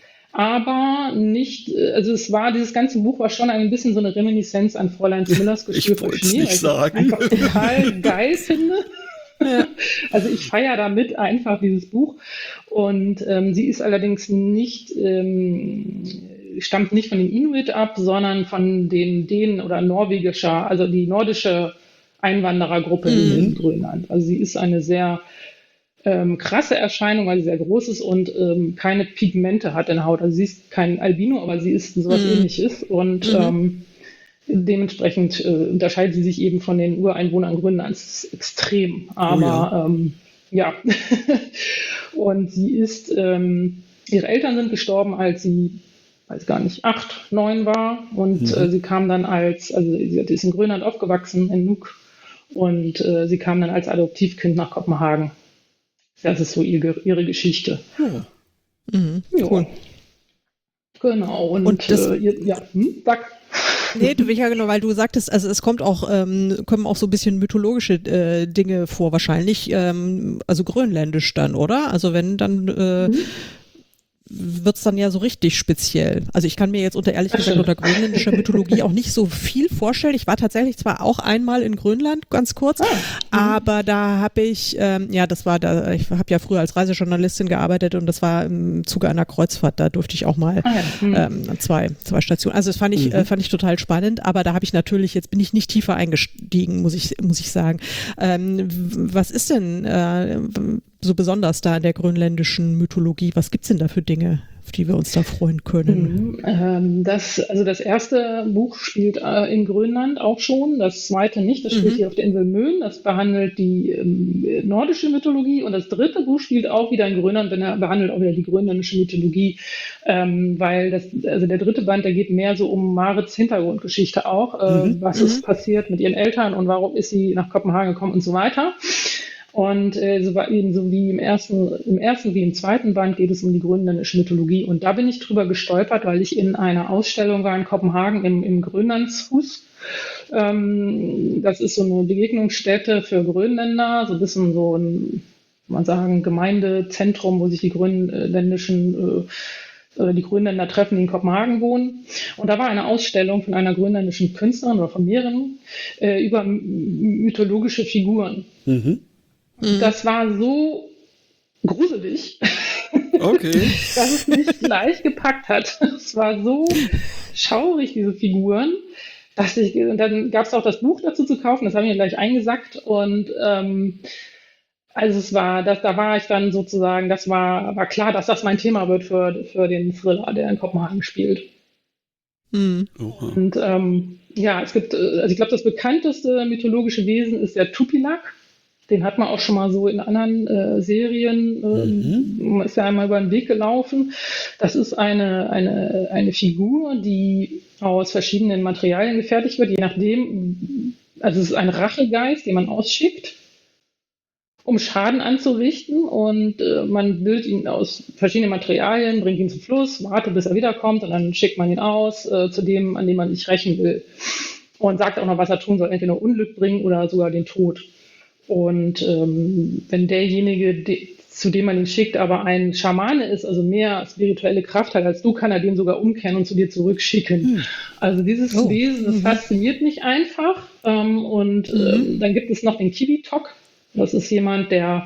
aber nicht, äh, also es war, dieses ganze Buch war schon ein bisschen so eine Reminiszenz an Fräulein Müllers Ich Gestürter wollt's Schnee, nicht weil ich sagen. das einfach total geil finde. Also ich feiere damit einfach dieses Buch. Und ähm, sie ist allerdings nicht, ähm, stammt nicht von den Inuit ab, sondern von den Dänen oder norwegischer, also die nordische Einwanderergruppe Mhm. in Grönland. Also sie ist eine sehr ähm, krasse Erscheinung, weil sie sehr groß ist und ähm, keine Pigmente hat in der Haut. Also sie ist kein Albino, aber sie ist sowas Mhm. Ähnliches. Und Mhm. ähm, dementsprechend äh, unterscheidet sie sich eben von den Ureinwohnern Grönlands extrem. Aber ähm, ja, und sie ist, ähm, ihre Eltern sind gestorben, als sie, weiß gar nicht, acht, neun war. Und Mhm. äh, sie kam dann als, also sie ist in Grönland aufgewachsen, in Nuuk. Und äh, sie kam dann als Adoptivkind nach Kopenhagen. Das ist so ihre, ihre Geschichte. Mhm. Ja. Cool. Genau. Und, Und das- äh, ihr, ja, hm, sag. Nee, du, ja genau, weil du sagtest, also es kommt auch, ähm, kommen auch so ein bisschen mythologische äh, Dinge vor wahrscheinlich, ähm, also grönländisch dann, oder? Also wenn dann, äh, Mhm. wird's dann ja so richtig speziell. Also ich kann mir jetzt unter ehrlich gesagt unter grönländischer Mythologie auch nicht so viel vorstellen. Ich war tatsächlich zwar auch einmal in Grönland, ganz kurz, ah, aber da habe ich, ähm, ja, das war da, ich habe ja früher als Reisejournalistin gearbeitet und das war im Zuge einer Kreuzfahrt, da durfte ich auch mal ah, ja. ähm, zwei, zwei Stationen. Also das fand ich, mhm. äh, fand ich total spannend, aber da habe ich natürlich, jetzt bin ich nicht tiefer eingestiegen, muss ich, muss ich sagen. Ähm, was ist denn äh, so besonders da in der grönländischen Mythologie? Was gibt's denn da für Dinge, auf die wir uns da freuen können? Mhm, ähm, das, also das erste Buch spielt äh, in Grönland auch schon, das zweite nicht, das spielt mhm. hier auf der Insel Möen, das behandelt die ähm, nordische Mythologie und das dritte Buch spielt auch wieder in Grönland, denn er behandelt auch wieder die grönländische Mythologie, ähm, weil das, also der dritte Band, der geht mehr so um Marits Hintergrundgeschichte auch, äh, mhm. was mhm. ist passiert mit ihren Eltern und warum ist sie nach Kopenhagen gekommen und so weiter. Und äh, so, so wie im ersten, im ersten wie im zweiten Band geht es um die grönländische Mythologie. Und da bin ich drüber gestolpert, weil ich in einer Ausstellung war in Kopenhagen im, im Grönlandshus. Ähm, das ist so eine Begegnungsstätte für Grönländer, so ein bisschen so ein, kann man sagen, Gemeindezentrum, wo sich die grönländischen äh, die Grönländer treffen, die in Kopenhagen wohnen. Und da war eine Ausstellung von einer grönländischen Künstlerin oder von mehreren äh, über mythologische Figuren. Mhm. Das war so gruselig, okay. dass es mich gleich gepackt hat. Es war so schaurig, diese Figuren, dass ich, und dann gab es auch das Buch dazu zu kaufen, das habe ich mir gleich eingesackt und ähm, also es war, das, da war ich dann sozusagen, das war, war klar, dass das mein Thema wird für, für den Thriller, der in Kopenhagen spielt. Mhm. Und ähm, ja, es gibt, also ich glaube, das bekannteste mythologische Wesen ist der Tupilaq. Den hat man auch schon mal so in anderen äh, Serien, äh, mhm. ist ja einmal über den Weg gelaufen. Das ist eine, eine, eine Figur, die aus verschiedenen Materialien gefertigt wird, je nachdem, also es ist ein Rachegeist, den man ausschickt, um Schaden anzurichten und äh, man bildet ihn aus verschiedenen Materialien, bringt ihn zum Fluss, wartet, bis er wiederkommt und dann schickt man ihn aus äh, zu dem, an dem man sich rächen will und sagt auch noch, was er tun soll, entweder Unglück bringen oder sogar den Tod. Und ähm, wenn derjenige, de, zu dem man ihn schickt, aber ein Schamane ist, also mehr spirituelle Kraft hat als du, kann er den sogar umkehren und zu dir zurückschicken. Hm. Also dieses oh. Wesen, das mhm. fasziniert mich einfach. Ähm, und mhm. ähm, dann gibt es noch den Kivitok. Das ist jemand, der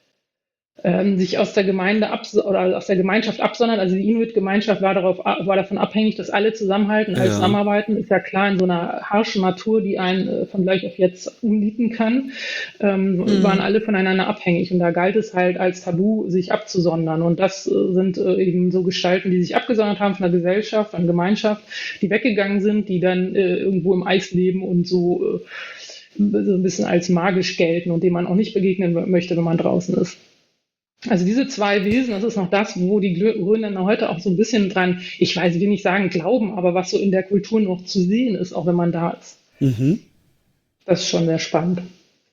ähm, sich aus der Gemeinde abs- oder aus der Gemeinschaft absondert. Also die Inuit-Gemeinschaft war darauf, war davon abhängig, dass alle zusammenhalten, alle ja. zusammenarbeiten. Ist ja klar, in so einer harschen Natur, die einen äh, von gleich auf jetzt umnieten kann, ähm, mhm. waren alle voneinander abhängig. Und da galt es halt als Tabu, sich abzusondern. Und das äh, sind äh, eben so Gestalten, die sich abgesondert haben von der Gesellschaft, von der Gemeinschaft, die weggegangen sind, die dann äh, irgendwo im Eis leben und so, äh, so ein bisschen als magisch gelten und dem man auch nicht begegnen möchte, wenn man draußen ist. Also diese zwei Wesen, das ist noch das, wo die Grönländer heute auch so ein bisschen dran, ich weiß, will nicht sagen glauben, aber was so in der Kultur noch zu sehen ist, auch wenn man da ist. Mhm. Das ist schon sehr spannend.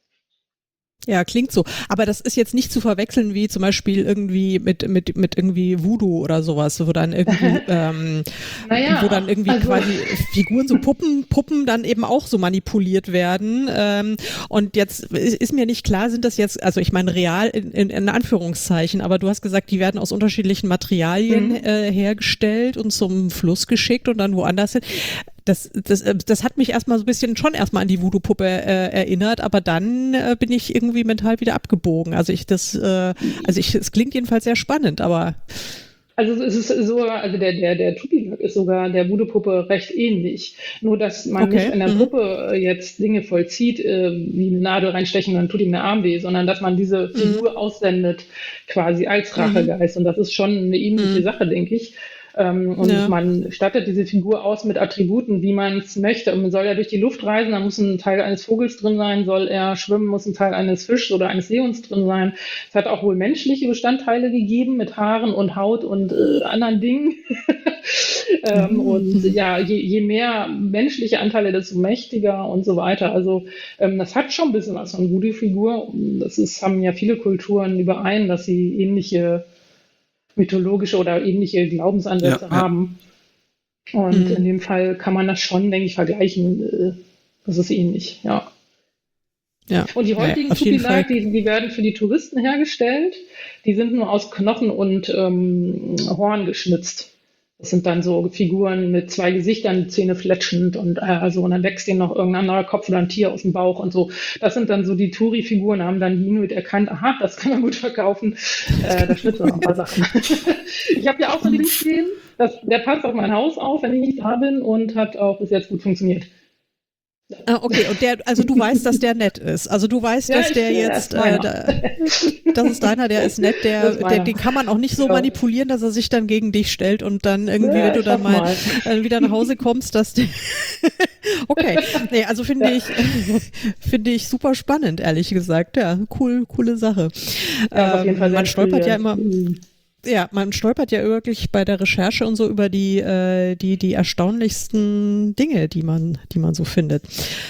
Ja, klingt so. Aber das ist jetzt nicht zu verwechseln wie zum Beispiel irgendwie mit mit mit irgendwie Voodoo oder sowas, wo dann irgendwie ähm, naja, wo dann irgendwie also quasi Figuren, so Puppen, Puppen dann eben auch so manipuliert werden. Ähm, und jetzt ist mir nicht klar, sind das jetzt, also ich meine real in, in, in Anführungszeichen, aber du hast gesagt, die werden aus unterschiedlichen Materialien mhm. äh, hergestellt und zum Fluss geschickt und dann woanders hin. Das, das, das hat mich erstmal so ein bisschen schon erstmal an die Voodoo-Puppe äh, erinnert, aber dann äh, bin ich irgendwie mental wieder abgebogen. Also ich das, äh, also ich, es klingt jedenfalls sehr spannend, aber also es ist so, also der der der Tupilaq ist sogar der Voodoo-Puppe recht ähnlich, nur dass man okay. nicht in der mhm. Puppe jetzt Dinge vollzieht, äh, wie eine Nadel reinstechen und dann tut ihm der Arm weh, sondern dass man diese Figur mhm. aussendet quasi als Rachegeist mhm. und das ist schon eine ähnliche mhm. Sache, denke ich. Ähm, und ja. man stattet diese Figur aus mit Attributen, wie man es möchte. Und man soll ja durch die Luft reisen, da muss ein Teil eines Vogels drin sein, soll er schwimmen, muss ein Teil eines Fischs oder eines Seehunds drin sein. Es hat auch wohl menschliche Bestandteile gegeben mit Haaren und Haut und äh, anderen Dingen. ähm, mhm. Und ja, je, je mehr menschliche Anteile, desto mächtiger und so weiter. Also ähm, das hat schon ein bisschen was von Voodoo-Figur. Das ist, haben ja viele Kulturen überein, dass sie ähnliche mythologische oder ähnliche Glaubensansätze ja, haben. Ja. Und mhm. in dem Fall kann man das schon, denke ich, vergleichen. Das ist ähnlich, ja. Ja. Und die heutigen ja, Tupilak, die, die werden für die Touristen hergestellt. Die sind nur aus Knochen und ähm, Horn geschnitzt. Das sind dann so Figuren mit zwei Gesichtern, Zähne fletschend und äh, so, und dann wächst denen noch irgendein anderer Kopf oder ein Tier aus dem Bauch und so. Das sind dann so die Touri-Figuren, haben dann die Inuit erkannt, aha, das kann man gut verkaufen. Äh, da schnitzen wir noch ein paar Sachen. Ich habe ja auch so ein Ding stehen, das, der passt auf mein Haus auf, wenn ich nicht da bin, und hat auch bis jetzt gut funktioniert. Ah, okay, und der, also du weißt, dass der nett ist. Also du weißt, Ja, dass ich der finde, jetzt, das ist äh, da, das ist deiner, der ist nett, der, Das ist meiner. der, den kann man auch nicht so Ja. manipulieren, dass er sich dann gegen dich stellt und dann irgendwie, Ja, wenn du ich dann hoffe mal, mal. äh, wieder nach Hause kommst, dass der, okay, nee, also finde Ja. ich, finde ich super spannend, ehrlich gesagt, ja, cool, coole Sache. Ja, auf jeden Fall sehr man stolpert ja immer, inspirierend. ja, man stolpert ja wirklich bei der Recherche und so über die, äh, die, die erstaunlichsten Dinge, die man, die man so findet.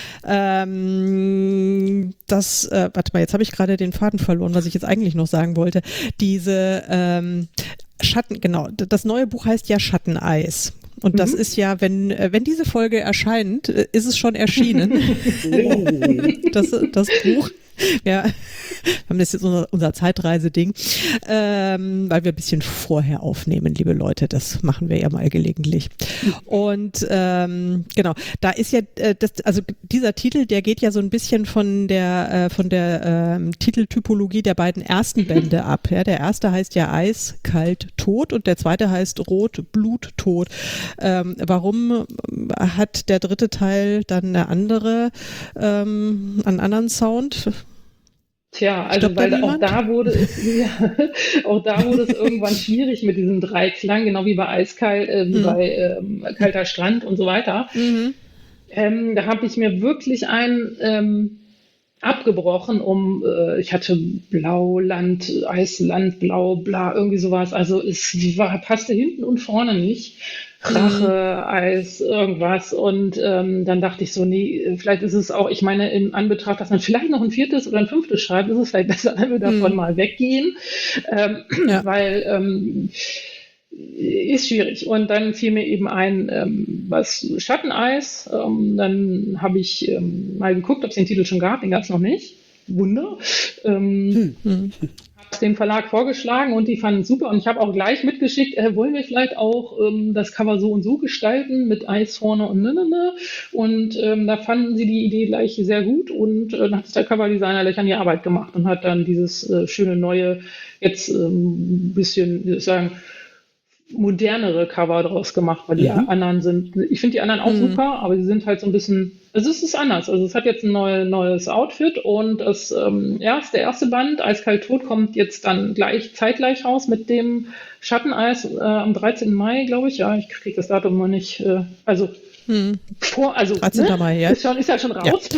Ähm, das, äh, warte mal, jetzt habe ich gerade den Faden verloren, was ich jetzt eigentlich noch sagen wollte. Diese ähm, Schatten, genau, das neue Buch heißt ja Schatteneis. Und das Mhm. ist ja, wenn, äh, wenn diese Folge erscheint, äh, ist es schon erschienen. das, das Buch. Ja, wir haben das jetzt unser, unser Zeitreiseding, ähm, weil wir ein bisschen vorher aufnehmen, liebe Leute. Das machen wir ja mal gelegentlich. Und ähm, genau, da ist ja, äh, das, also dieser Titel, der geht ja so ein bisschen von der äh, von der ähm, Titeltypologie der beiden ersten Bände ab. Ja, der erste heißt ja Eis, Kalt, Tod und der zweite heißt Rot, Blut, Tod. Ähm, warum hat der dritte Teil dann eine andere, ähm, einen anderen Sound? Tja, also Stoppt da weil da, auch niemand? da wurde es, ja, auch da wurde es irgendwann schwierig mit diesem Dreiklang, genau wie bei Eiskalt, äh, wie Mhm. bei ähm, kalter Strand und so weiter. Mhm. Ähm, da habe ich mir wirklich einen ähm, abgebrochen, um, äh, ich hatte Blau, Land, Eisland, Blau, bla, irgendwie sowas. Also es war, passte hinten und vorne nicht. Rache, Eis, irgendwas. Und ähm, dann dachte ich so, nee, vielleicht ist es auch, ich meine, in Anbetracht, dass man vielleicht noch ein viertes oder ein fünftes schreibt, ist es vielleicht besser, wenn wir davon Mhm. mal weggehen. Ähm, Ja. Weil ähm, ist schwierig. Und dann fiel mir eben ein, ähm, was Schatteneis. Ähm, dann habe ich ähm, mal geguckt, ob es den Titel schon gab. Den gab es noch nicht. Wunder. Ähm, Mhm. Habe dem Verlag vorgeschlagen und die fanden es super. Und ich habe auch gleich mitgeschickt, äh, wollen wir vielleicht auch ähm, das Cover so und so gestalten mit Eis vorne und ne, ne, ne. Und ähm, da fanden sie die Idee gleich sehr gut. Und äh, dann hat sich der Coverdesigner gleich an die Arbeit gemacht und hat dann dieses äh, schöne neue, jetzt ein ähm, bisschen, wie soll ich sagen, modernere Cover draus gemacht, weil die Mhm. anderen sind, ich finde die anderen auch Mhm. super, aber sie sind halt so ein bisschen, also es ist anders. Also es hat jetzt ein neu, neues Outfit und das, ähm, ja, ist der erste Band, Eiskalt Tod, kommt jetzt dann gleich zeitgleich raus mit dem Schatteneis äh, am dreizehnten Mai, glaube ich. Ja, ich kriege das Datum mal nicht, äh, also Mhm. vor, also dreizehnten ne? Mai, ja. Ist schon, ist ja schon raus.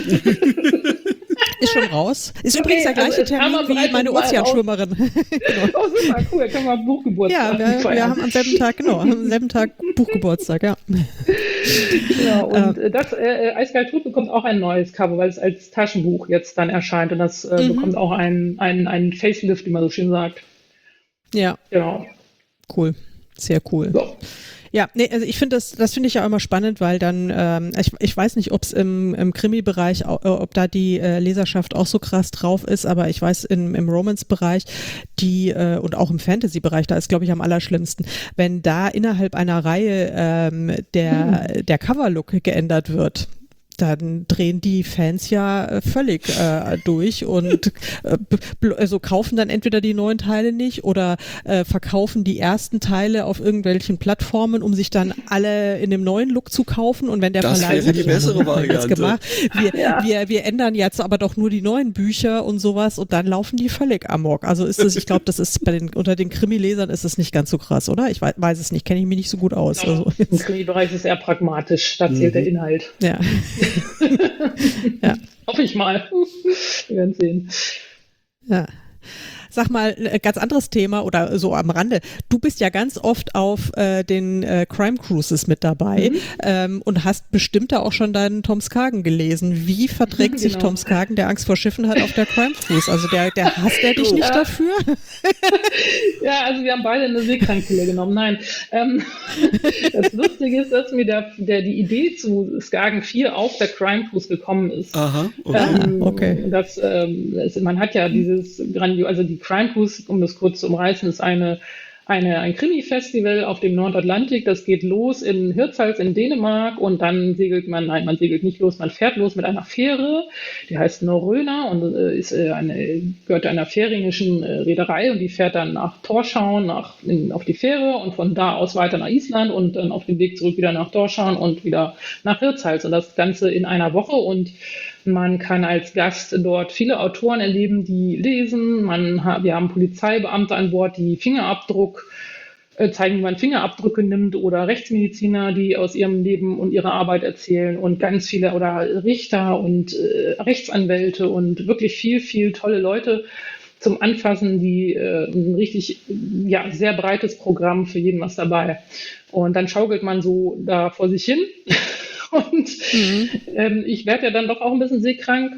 Ist schon raus. Ist Okay, übrigens der also gleiche es kam Termin am wie dreizehnten meine Mai Ozeanschwimmerin. Genau. Oh, super, cool, können wir Buchgeburtstag Ja, wir, wir feiern. haben am selben Tag, genau, am selben Tag Buchgeburtstag, ja. Genau, und äh, das äh, Eiskalt Tod bekommt auch ein neues Cover, weil es als Taschenbuch jetzt dann erscheint und das äh, Mhm. bekommt auch einen ein Facelift, wie man so schön sagt. Ja, Genau. cool. Sehr cool. So. Ja, nee, also ich finde das, das finde ich ja auch immer spannend, weil dann, ähm, ich, ich weiß nicht, ob es im, im Krimi-Bereich, au- äh, ob da die äh, Leserschaft auch so krass drauf ist, aber ich weiß, im, im Romance-Bereich, die, äh, und auch im Fantasy-Bereich, da ist, glaube ich, am allerschlimmsten, wenn da innerhalb einer Reihe ähm, der, der Cover-Look geändert wird. Dann drehen die Fans ja äh, völlig äh, durch und äh, bl- also kaufen dann entweder die neuen Teile nicht oder äh, verkaufen die ersten Teile auf irgendwelchen Plattformen, um sich dann alle in dem neuen Look zu kaufen. Und wenn der Das Verleih wäre die sagt, ja, bessere was haben wir jetzt Variante. gemacht? Wir, Ja. wir, wir ändern jetzt aber doch nur die neuen Bücher und sowas und dann laufen die völlig amok. Also ist es, ich glaube, das ist bei den unter den Krimi-Lesern ist es nicht ganz so krass, oder? Ich weiß, weiß es nicht, kenne ich mich nicht so gut aus. Also, Im Krimi-Bereich ist es eher pragmatisch, da zählt der Inhalt. ja. Hoffe ich mal. Wir werden sehen. Ja. sag mal, ein ganz anderes Thema oder so am Rande. Du bist ja ganz oft auf äh, den äh, Crime Cruises mit dabei mhm. ähm, und hast bestimmt da auch schon deinen Tom Skagen gelesen. Wie verträgt genau. sich Tom Skagen, der Angst vor Schiffen hat, auf der Crime Cruise? Also der, der hasst er dich nicht ja. dafür? Ja, also wir haben beide eine Seekrankpille genommen. Nein, ähm, das Lustige ist, dass mir der, der die Idee zu Skagen vier auf der Crime Cruise gekommen ist. Aha, okay. Ähm, okay. Das, ähm, das, man hat ja dieses Grandio, also die Crime Cruise, um das kurz zu umreißen, ist eine Eine, ein Krimi-Festival auf dem Nordatlantik. Das geht los in Hirtshals in Dänemark und dann segelt man, nein, man segelt nicht los, man fährt los mit einer Fähre, die heißt Norröna und äh, ist, äh, eine, gehört einer färingischen äh, Reederei und die fährt dann nach Tórshavn nach, in, auf die Fähre und von da aus weiter nach Island und dann auf dem Weg zurück wieder nach Tórshavn und wieder nach Hirtshals und das Ganze in einer Woche und man kann als Gast dort viele Autoren erleben, die lesen. Man ha- wir haben Polizeibeamte an Bord, die Fingerabdruck äh, zeigen, wie man Fingerabdrücke nimmt oder Rechtsmediziner, die aus ihrem Leben und ihrer Arbeit erzählen und ganz viele oder Richter und äh, Rechtsanwälte und wirklich viel, viel tolle Leute zum Anfassen, die äh, ein richtig ja, sehr breites Programm für jeden was dabei. Und dann schaukelt man so da vor sich hin. Und mhm. ähm, ich werde ja dann doch auch ein bisschen seekrank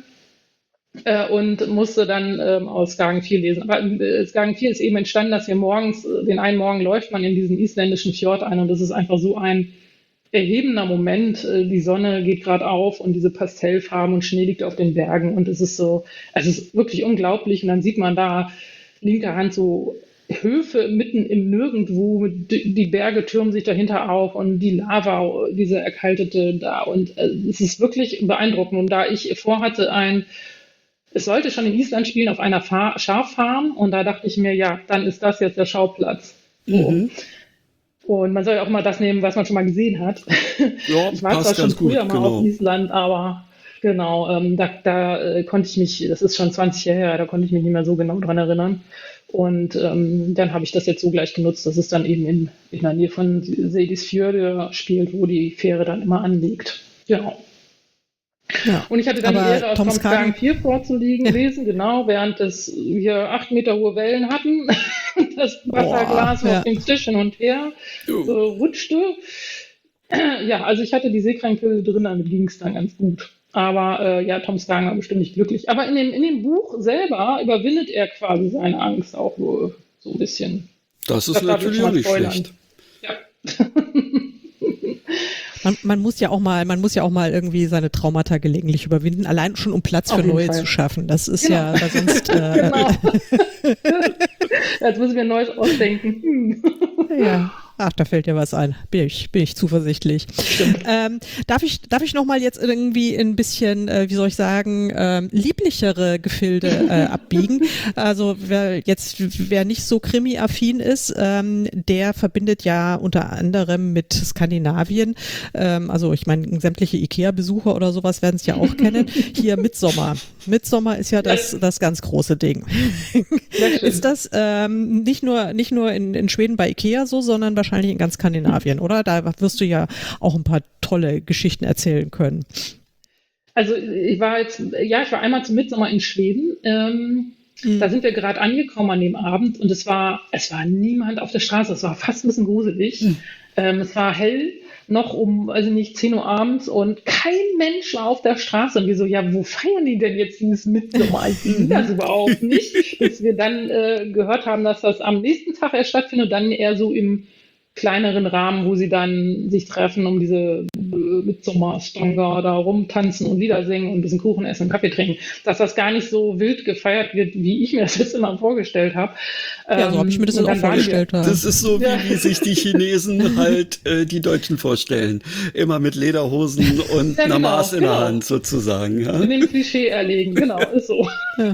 äh, und musste dann ähm, aus Skagen vier lesen. Aber äh, Skagen vier ist eben entstanden, dass wir morgens, äh, den einen Morgen läuft man in diesen isländischen Fjord ein und das ist einfach so ein erhebender Moment. Äh, die Sonne geht gerade auf und diese Pastellfarben und Schnee liegt auf den Bergen und es ist so, es ist wirklich unglaublich und dann sieht man da linker Hand so Höfe mitten im Nirgendwo, die Berge türmen sich dahinter auf und die Lava, diese erkaltete da und äh, es ist wirklich beeindruckend und da ich vorhatte ein, es sollte schon in Island spielen auf einer Fa- Schaffarm und da dachte ich mir, ja, dann ist das jetzt der Schauplatz. Mhm. Und man soll ja auch mal das nehmen, was man schon mal gesehen hat. Ja, ich war zwar schon früher gut, mal genau. auf Island, aber genau, ähm, da, da äh, konnte ich mich, das ist schon zwanzig Jahre her, da konnte ich mich nicht mehr so genau dran erinnern. Und ähm, dann habe ich das jetzt so gleich genutzt, dass es dann eben in, in der Nähe von Seyðisfjörður spielt, wo die Fähre dann immer anlegt. Genau. Ja, und ich hatte dann die Ehre, aus Tom Skagen vier vorzulegen, ja. lesen, genau, während es, wir acht Meter hohe Wellen hatten, das Wasserglas ja. auf dem Tisch hin und her äh, rutschte. Ja, also ich hatte die Seekrankpille drin, damit ging es dann ganz gut. Aber äh, ja, Tom Skagen war bestimmt nicht glücklich. Aber in dem, in dem Buch selber überwindet er quasi seine Angst auch nur so ein bisschen. Das ist das natürlich auch nicht schlecht. Ja. Man, man muss ja auch mal, man muss ja auch mal irgendwie seine Traumata gelegentlich überwinden, allein schon um Platz für neue Fall. zu schaffen. Das ist genau. ja sonst. Äh, genau. Jetzt muss ich mir ein neues ausdenken. Hm. Ja. Ach, da fällt dir was ein. Bin ich, bin ich zuversichtlich. Ähm, darf ich, darf ich noch mal jetzt irgendwie ein bisschen, äh, wie soll ich sagen, ähm, lieblichere Gefilde äh, abbiegen? Also wer jetzt, wer nicht so krimi-affin ist, ähm, der verbindet ja unter anderem mit Skandinavien, ähm, also ich meine, sämtliche Ikea-Besucher oder sowas werden es ja auch kennen, hier Midsommar. Midsommar ist ja das, das ganz große Ding. Ist das ähm, nicht nur, nicht nur in, in Schweden bei Ikea so, sondern wahrscheinlich in ganz Skandinavien, oder? Da wirst du ja auch ein paar tolle Geschichten erzählen können. Also ich war jetzt, ja, ich war einmal zum Midsommar in Schweden. Ähm, mhm. Da sind wir gerade angekommen an dem Abend und es war, es war niemand auf der Straße. Es war fast ein bisschen gruselig. Mhm. Ähm, es war hell, noch um, also nicht zehn Uhr abends und kein Mensch war auf der Straße. Und wir so, ja, wo feiern die denn jetzt dieses Midsommar? Ich sehe das überhaupt nicht. Bis wir dann äh, gehört haben, dass das am nächsten Tag erst stattfindet und dann eher so im kleineren Rahmen, wo sie dann sich treffen, um diese äh, Midsommar-Stonga da rumtanzen und Lieder singen und ein bisschen Kuchen essen und Kaffee trinken. Dass das gar nicht so wild gefeiert wird, wie ich mir das jetzt immer vorgestellt habe. Ja, so habe ich mir das auch vorgestellt. Wir, das ist so, wie, ja. wie sich die Chinesen halt äh, die Deutschen vorstellen. Immer mit Lederhosen und ja, genau, einer Maß in genau. der Hand sozusagen. Ja? In dem Klischee erlegen, genau, ist so. Ja.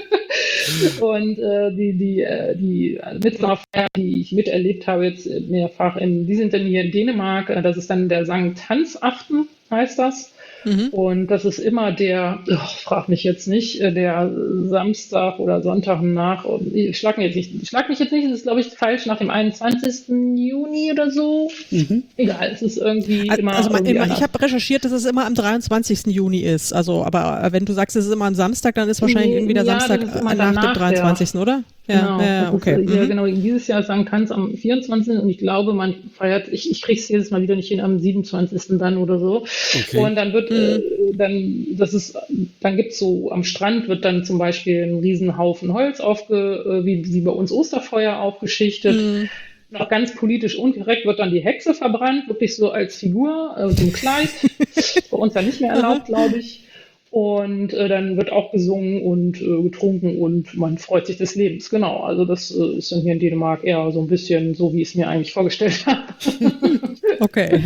Und äh, die, die, äh, die Midsommar-Feier, die ich miterlebt habe, jetzt mehrfach, in, die sind dann hier in Dänemark. Das ist dann der Sankt Hans-Aften, heißt das. Mhm. Und das ist immer der, oh, frag mich jetzt nicht, der Samstag oder Sonntag nach, ich schlag mich jetzt nicht, ich schlag mich jetzt nicht, das ist glaube ich falsch, nach dem einundzwanzigsten Juni oder so. Mhm. Egal, es ist irgendwie also, immer. Also irgendwie immer, ich habe recherchiert, dass es immer am dreiundzwanzigsten Juni ist. Also, aber wenn du sagst, es ist immer am Samstag, dann ist wahrscheinlich irgendwie der ja, Samstag nach danach, dem dreiundzwanzigsten Ja. oder? Ja, genau. ja, Das okay. ist, ja, Mhm. genau. Dieses Jahr ist Sankt Hans am vierundzwanzigsten und ich glaube, man feiert, ich, ich kriege es jedes Mal wieder nicht hin, am siebenundzwanzigsten dann oder so. Okay. Und dann wird, äh, dann, das ist, dann gibt's so, am Strand wird dann zum Beispiel ein Riesenhaufen Holz aufge, äh, wie, wie bei uns Osterfeuer aufgeschichtet. Mhm. Noch ganz politisch unkorrekt wird dann die Hexe verbrannt, wirklich so als Figur, äh, so ein Kleid. Bei uns ja nicht mehr erlaubt, glaube ich. Und äh, dann wird auch gesungen und äh, getrunken und man freut sich des Lebens. Genau, also das äh, ist dann hier in Dänemark eher so ein bisschen so, wie ich es mir eigentlich vorgestellt habe. Okay.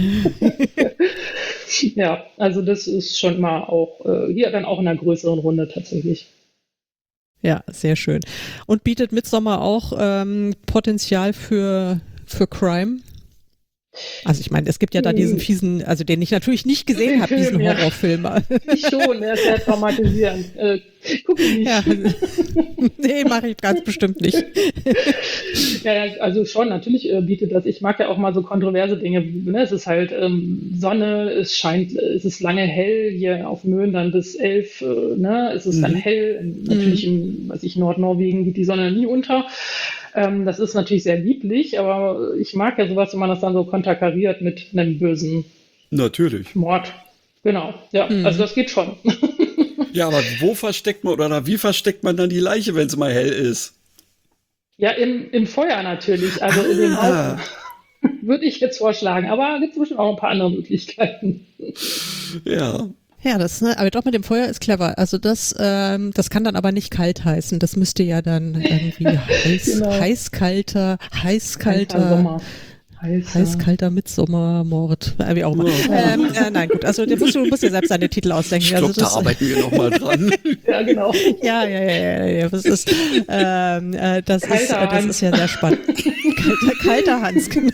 Ja, also das ist schon mal auch, äh, hier dann auch in einer größeren Runde tatsächlich. Ja, sehr schön. Und bietet Midsommar auch ähm, Potenzial für, für Crime? Also ich meine, es gibt ja da diesen fiesen, also den ich natürlich nicht gesehen habe, diesen Ja. Horrorfilm. Ich schon, der ist sehr traumatisierend. Äh, guck ich nicht. Ja. Nee, mache ich ganz bestimmt nicht. Ja, ja, also schon, natürlich äh, bietet das. Ich mag ja auch mal so kontroverse Dinge. Ne? Es ist halt ähm, Sonne, es scheint, äh, es ist lange hell hier auf Möhn dann bis elf. Äh, ne? Es ist dann hell. Natürlich in, weiß ich, Nordnorwegen geht die Sonne nie unter. Ähm, das ist natürlich sehr lieblich, aber ich mag ja sowas, wenn man das dann so konterkariert mit einem bösen Natürlich. Mord. Genau, ja, also das geht schon. Ja, aber wo versteckt man oder wie versteckt man dann die Leiche, wenn es mal hell ist? Ja, im, im Feuer natürlich, also in dem Ah. Haus würde ich jetzt vorschlagen, aber gibt es bestimmt auch ein paar andere Möglichkeiten. Ja. Ja, das, ne, aber doch mit dem Feuer ist clever. Also das, ähm, das kann dann aber nicht kalt heißen. Das müsste ja dann irgendwie heiß, Genau. heißkalter, Kalter heißkalter, Sommer. Heißer. heißkalter Mitsommermord, äh, wie auch immer. Ja. Ähm, äh, nein, gut, also du musst, du musst dir selbst deine Titel ausdenken. Ich glaube, also da das, arbeiten wir noch mal dran. Ja, genau. ja, ja, ja, ja, ja, das ist, ähm, äh, das Kalter ist, äh, das Hans. ist ja sehr spannend. Kalter, kalter Hans, genau.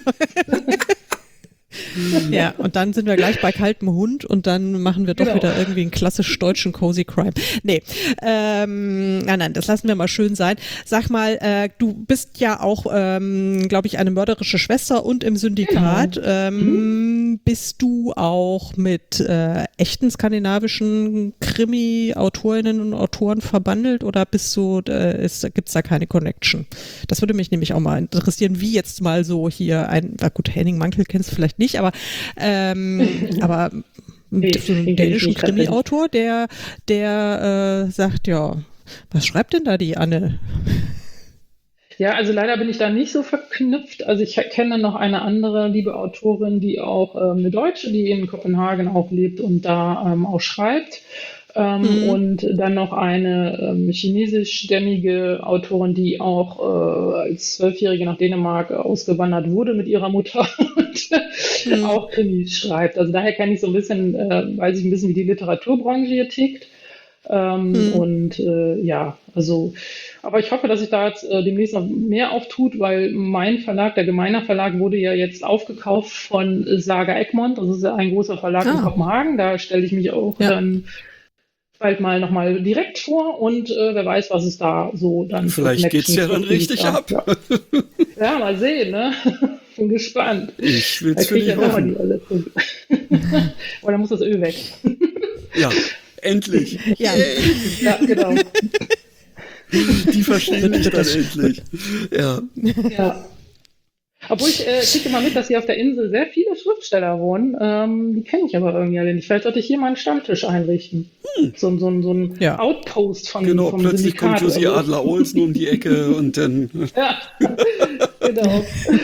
Ja, und dann sind wir gleich bei kaltem Hund und dann machen wir doch Genau. wieder irgendwie einen klassisch deutschen Cozy Crime. Nee, ähm, nein, nein, das lassen wir mal schön sein. Sag mal, äh, du bist ja auch, ähm, glaube ich, eine mörderische Schwester und im Syndikat. Genau. Ähm, bist du auch mit äh, echten skandinavischen Krimi-Autorinnen und Autoren verbandelt oder bist du, äh, gibt es da keine Connection? Das würde mich nämlich auch mal interessieren, wie jetzt mal so hier ein, na gut, Henning Mankell kennst du vielleicht nicht, aber ähm, aber Nee, so einen den kenn ich dänischen nicht tatsächlich. Krimi-Autor, der der äh, sagt, ja, was schreibt denn da die Anne? Ja, also leider bin ich da nicht so verknüpft. Also ich kenne noch eine andere liebe Autorin, die auch ähm, eine Deutsche, die in Kopenhagen auch lebt und da ähm, auch schreibt. Ähm, Mhm. Und dann noch eine ähm, chinesischstämmige Autorin, die auch äh, als Zwölfjährige nach Dänemark ausgewandert wurde mit ihrer Mutter und Mhm. auch Krimis schreibt. Also daher kenne ich so ein bisschen, äh, weiß ich ein bisschen, wie die Literaturbranche hier tickt. Ähm, Mhm. Und äh, ja, also, aber ich hoffe, dass sich da jetzt äh, demnächst noch mehr auftut, weil mein Verlag, der Gemeiner Verlag, wurde ja jetzt aufgekauft von Saga Egmont. Das ist ja ein großer Verlag in Ah. Kopenhagen. Da stelle ich mich auch Ja. dann bald mal nochmal direkt vor und äh, wer weiß, was es da so dann für Vielleicht geht's ja dann Connections richtig gibt. ab. Ja. Ja, mal sehen, ne? Bin gespannt. Ich Da will's für krieg ich dich ja nochmal hoffen. die Ersetzung. Oder muss das Öl weg? Ja, endlich. Ja. Ja, genau. Die verstehen mich dann endlich. Ja. Ja. Obwohl ich äh, kriege immer mit, dass hier auf der Insel sehr viele Schriftsteller wohnen. Ähm, die kenne ich aber irgendwie alle nicht. Vielleicht sollte ich hier mal einen Stammtisch einrichten. So, so, so ein Ja. Outpost von, Genau, vom plötzlich Syndikat kommt Josie oder so. Adler Olsen um die Ecke und dann. Ja, genau.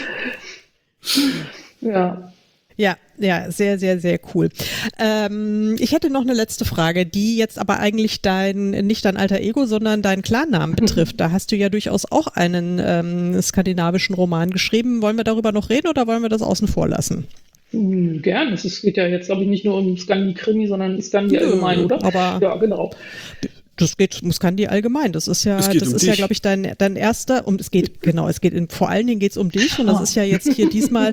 Ja. Ja, ja, sehr, sehr, sehr cool. Ähm, ich hätte noch eine letzte Frage, die jetzt aber eigentlich dein, nicht dein alter Ego, sondern deinen Klarnamen betrifft. Da hast du ja durchaus auch einen ähm, skandinavischen Roman geschrieben. Wollen wir darüber noch reden oder wollen wir das außen vor lassen? Hm, gern. Es ist- geht ja jetzt, glaube ich, nicht nur um Scandi-Krimi, sondern Scandi allgemein, oder? aber- Ja, genau. Das geht, muss Kandi allgemein. Das ist ja, Es geht das um ist ja, dich. glaube ich, dein, dein erster, um, es geht, genau, es geht in, vor allen Dingen geht's um dich und das ist ja jetzt hier diesmal,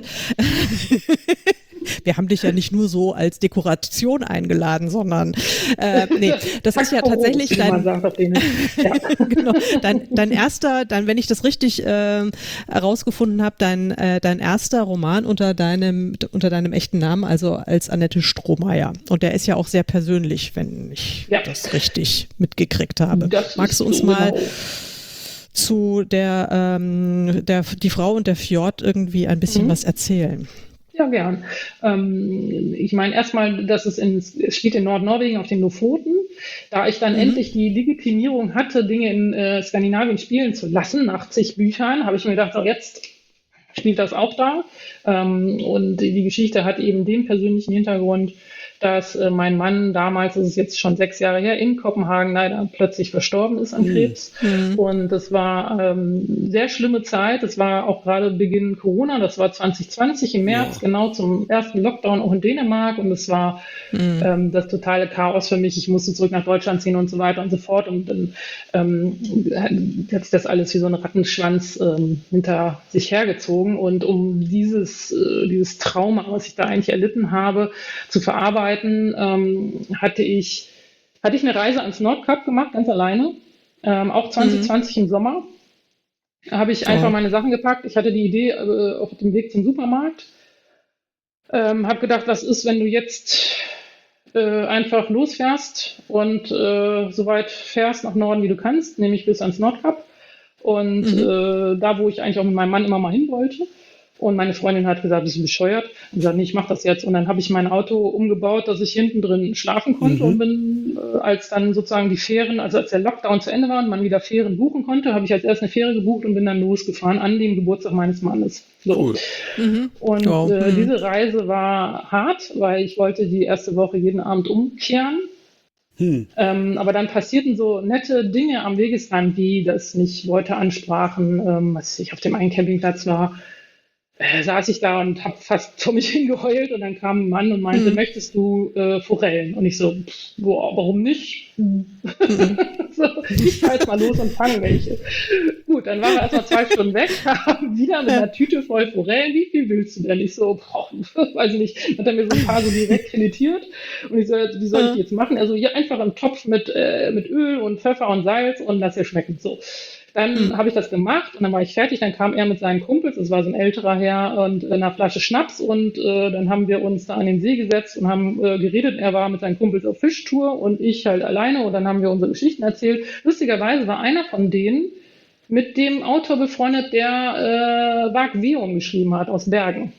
wir haben dich ja nicht nur so als Dekoration eingeladen, sondern, äh, nee, das ist ja Kakao, tatsächlich wie man dein, sagt auf Dänisch. Ja. genau, dein, dein erster, dann, wenn ich das richtig äh, herausgefunden habe, dein, äh, dein erster Roman unter deinem, unter deinem echten Namen, also als Annette Strohmeier. Und der ist ja auch sehr persönlich, wenn ich Ja. das richtig mitgekriegt habe. Das Magst du ist uns so mal genau. zu der, ähm, der die Frau und der Fjord irgendwie ein bisschen Mhm. was erzählen? Ja, gern. Ähm, ich meine erstmal, dass es, in, es spielt in Nordnorwegen auf den Lofoten. Da ich dann Mhm. endlich die Legitimierung hatte, Dinge in äh, Skandinavien spielen zu lassen, nach zig Büchern, habe ich mir gedacht, so jetzt spielt das auch da. Ähm, und die Geschichte hat eben den persönlichen Hintergrund, dass äh, mein Mann damals, das ist jetzt schon sechs Jahre her, in Kopenhagen leider plötzlich verstorben ist an Krebs. Mhm. Und das war ähm, sehr schlimme Zeit. Das war auch gerade Beginn Corona. Das war zwanzig zwanzig im März, Ja. genau zum ersten Lockdown auch in Dänemark. Und es war Mhm. ähm, das totale Chaos für mich. Ich musste zurück nach Deutschland ziehen und so weiter und so fort. Und dann ähm, hat sich das alles wie so ein Rattenschwanz ähm, hinter sich hergezogen. Und um dieses, äh, dieses Trauma, was ich da eigentlich erlitten habe, zu verarbeiten, ähm, hatte ich hatte ich eine Reise ans Nordkap gemacht, ganz alleine, ähm, auch zwanzig zwanzig im Sommer. Da habe ich einfach Oh. meine Sachen gepackt. Ich hatte die Idee äh, auf dem Weg zum Supermarkt. Ähm, habe gedacht, was ist, wenn du jetzt äh, einfach losfährst und äh, so weit fährst nach Norden, wie du kannst, nämlich bis ans Nordkap. Und Mhm. äh, da, wo ich eigentlich auch mit meinem Mann immer mal hin wollte. Und meine Freundin hat gesagt, bist du bescheuert? Und gesagt, nee, ich mach das jetzt. Und dann habe ich mein Auto umgebaut, dass ich hinten drin schlafen konnte. Mhm. Und bin, äh, als dann sozusagen die Fähren, also als der Lockdown zu Ende war und man wieder Fähren buchen konnte, habe ich als erst eine Fähre gebucht und bin dann losgefahren an dem Geburtstag meines Mannes. So. Cool. Mhm. Und Oh. äh, Mhm. diese Reise war hart, weil ich wollte die erste Woche jeden Abend umkehren. Hm. Ähm, aber dann passierten so nette Dinge am Wegesrand, wie dass mich Leute ansprachen, ähm, als ich auf dem einen Campingplatz war, äh, saß ich da und habe fast vor mich hingeheult und dann kam ein Mann und meinte, Mhm. möchtest du äh, Forellen? Und ich so, pff, boah, warum nicht? Mhm. So, ich fahr jetzt mal los und fange welche. Gut, dann waren wir erstmal zwei Stunden weg, kamen wieder mit einer Tüte voll Forellen. Wie viel willst du denn? Ich so, boah, weiß ich nicht. Hat er mir so ein paar so direkt filetiert. Und ich so, wie soll ich die jetzt machen? Also hier einfach einen Topf mit, äh, mit Öl und Pfeffer und Salz und lass dir schmecken. So. Dann Mhm. habe ich das gemacht und dann war ich fertig. Dann kam er mit seinen Kumpels, das war so ein älterer Herr, und einer Flasche Schnaps. Und äh, dann haben wir uns da an den See gesetzt und haben äh, geredet. Er war mit seinen Kumpels auf Fischtour und ich halt alleine. Und dann haben wir unsere Geschichten erzählt. Lustigerweise war einer von denen mit dem Autor befreundet, der äh, Vag Vium geschrieben hat aus Bergen.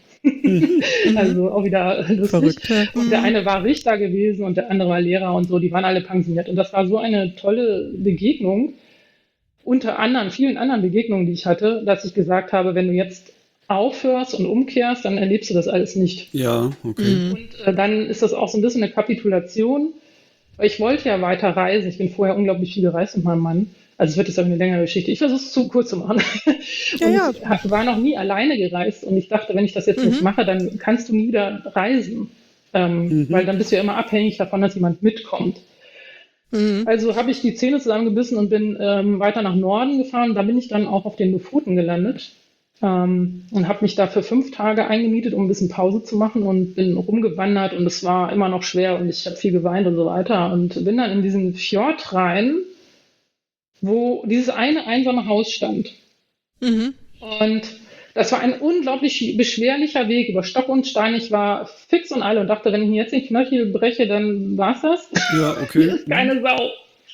Also auch wieder lustig. Verrückt. Ja. Und der eine war Richter gewesen und der andere war Lehrer und so. Die waren alle pensioniert. Und das war so eine tolle Begegnung, unter anderem vielen anderen Begegnungen, die ich hatte, dass ich gesagt habe, wenn du jetzt aufhörst und umkehrst, dann erlebst du das alles nicht. Ja, okay. Mhm. Und äh, dann ist das auch so ein bisschen eine Kapitulation, weil ich wollte ja weiter reisen. Ich bin vorher unglaublich viel gereist mit meinem Mann. Also es wird jetzt auch eine längere Geschichte. Ich versuche es zu kurz zu machen. Ja, und ja. ich hab- war noch nie alleine gereist und ich dachte, wenn ich das jetzt nicht Mhm. mache, dann kannst du nie wieder reisen. Ähm, Mhm. Weil dann bist du ja immer abhängig davon, dass jemand mitkommt. Mhm. Also habe ich die Zähne zusammengebissen und bin ähm, weiter nach Norden gefahren. Da bin ich dann auch auf den Lofoten gelandet ähm, und habe mich da für fünf Tage eingemietet, um ein bisschen Pause zu machen und bin rumgewandert und es war immer noch schwer und ich habe viel geweint und so weiter und bin dann in diesen Fjord rein, wo dieses eine einsame Haus stand. Mhm. Und das war ein unglaublich beschwerlicher Weg über Stock und Stein. Ich war fix und alle und dachte, wenn ich mir jetzt den Knöchel breche, dann war's das. Ja, Hier okay. ist keine Sau.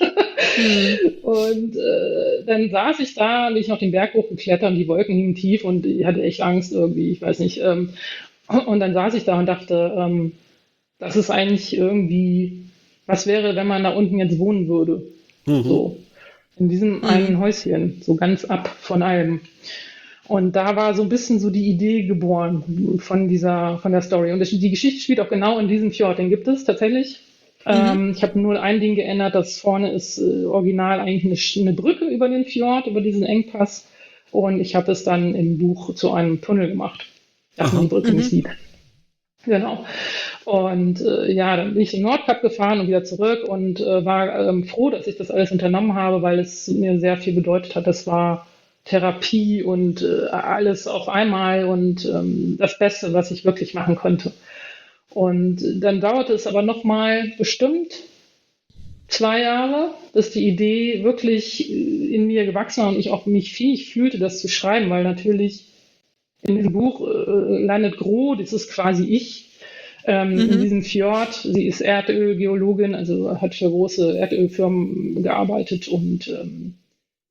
Und äh, dann saß ich da, bin ich noch den Berg hochgeklettert und die Wolken hingen tief und ich hatte echt Angst irgendwie, ich weiß nicht. Ähm, und dann saß ich da und dachte, ähm, das ist eigentlich irgendwie, was wäre, wenn man da unten jetzt wohnen würde? Mhm. So, in diesem einen Häuschen, so ganz ab von allem. Und da war so ein bisschen so die Idee geboren von dieser, von der Story. Und das, die Geschichte spielt auch genau in diesem Fjord. Den gibt es tatsächlich. Ähm, ich habe nur ein Ding geändert, das vorne ist äh, original eigentlich eine, Sch- eine Brücke über den Fjord, über diesen Engpass. Und ich habe es dann im Buch zu einem Tunnel gemacht, dass man die Brücke nicht sieht. Genau. Und äh, ja, dann bin ich in Nordkap gefahren und wieder zurück und äh, war ähm, froh, dass ich das alles unternommen habe, weil es mir sehr viel bedeutet hat. Das war Therapie und äh, alles auf einmal und ähm, das Beste, was ich wirklich machen konnte. Und dann dauerte es aber noch mal bestimmt zwei Jahre, bis die Idee wirklich äh, in mir gewachsen war und ich auch mich fähig fühlte, das zu schreiben, weil natürlich in diesem Buch äh, landet Gro, das ist quasi ich, ähm, Mhm. in diesem Fjord. Sie ist Erdölgeologin, also hat für große Erdölfirmen gearbeitet und ähm,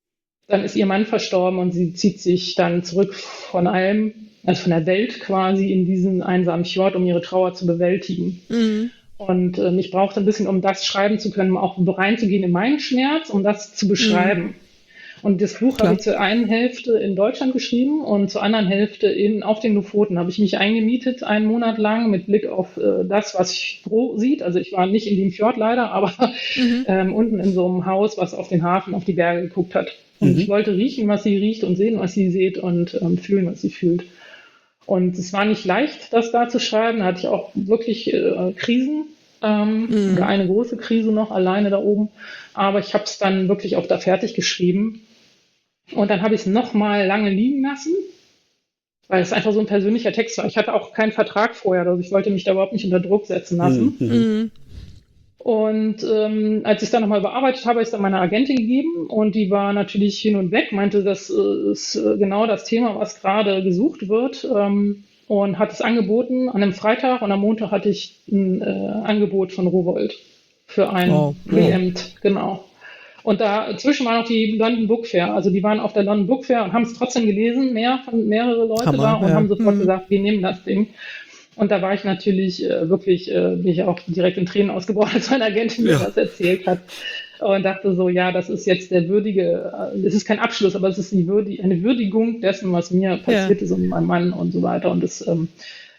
dann ist ihr Mann verstorben und sie zieht sich dann zurück von allem, also von der Welt quasi, in diesen einsamen Fjord, um ihre Trauer zu bewältigen. Mhm. Und ähm, ich brauchte ein bisschen, um das schreiben zu können, auch reinzugehen in meinen Schmerz, um das zu beschreiben. Mhm. Und das Buch habe ich zur einen Hälfte in Deutschland geschrieben und zur anderen Hälfte in, auf den Lofoten. Habe ich mich eingemietet, einen Monat lang, mit Blick auf äh, das, was Fro sieht. Also ich war nicht in dem Fjord leider, aber mhm. ähm, unten in so einem Haus, was auf den Hafen, auf die Berge geguckt hat. Und mhm. ich wollte riechen, was sie riecht und sehen, was sie sieht und ähm, fühlen, was sie fühlt. Und es war nicht leicht, das da zu schreiben. Da hatte ich auch wirklich äh, Krisen. Ähm, mhm. Oder eine große Krise noch, alleine da oben. Aber ich habe es dann wirklich auch da fertig geschrieben. Und dann habe ich es nochmal lange liegen lassen, weil es einfach so ein persönlicher Text war. Ich hatte auch keinen Vertrag vorher, also ich wollte mich da überhaupt nicht unter Druck setzen lassen. Mhm. Und ähm, als ich es dann nochmal bearbeitet habe, habe ich es dann meiner Agentin gegeben und die war natürlich hin und weg, meinte, das ist genau das Thema, was gerade gesucht wird. Ähm, und hat es angeboten an einem Freitag und am Montag hatte ich ein äh, Angebot von Rowohlt für ein wow. Preempt, genau. Und dazwischen war noch die London Book Fair. Also die waren auf der London Book Fair und haben es trotzdem gelesen, mehr von mehrere Leute Hammer, da und ja. haben sofort mhm. gesagt, wir nehmen das Ding. Und da war ich natürlich äh, wirklich, äh, bin ich auch direkt in Tränen ausgebrochen, als meine Agentin mir ja. das erzählt hat. Und dachte so, ja, das ist jetzt der würdige, äh, es ist kein Abschluss, aber es ist die Würdi- eine Würdigung dessen, was mir passiert ja. ist und meinem Mann und so weiter. Und das, ähm,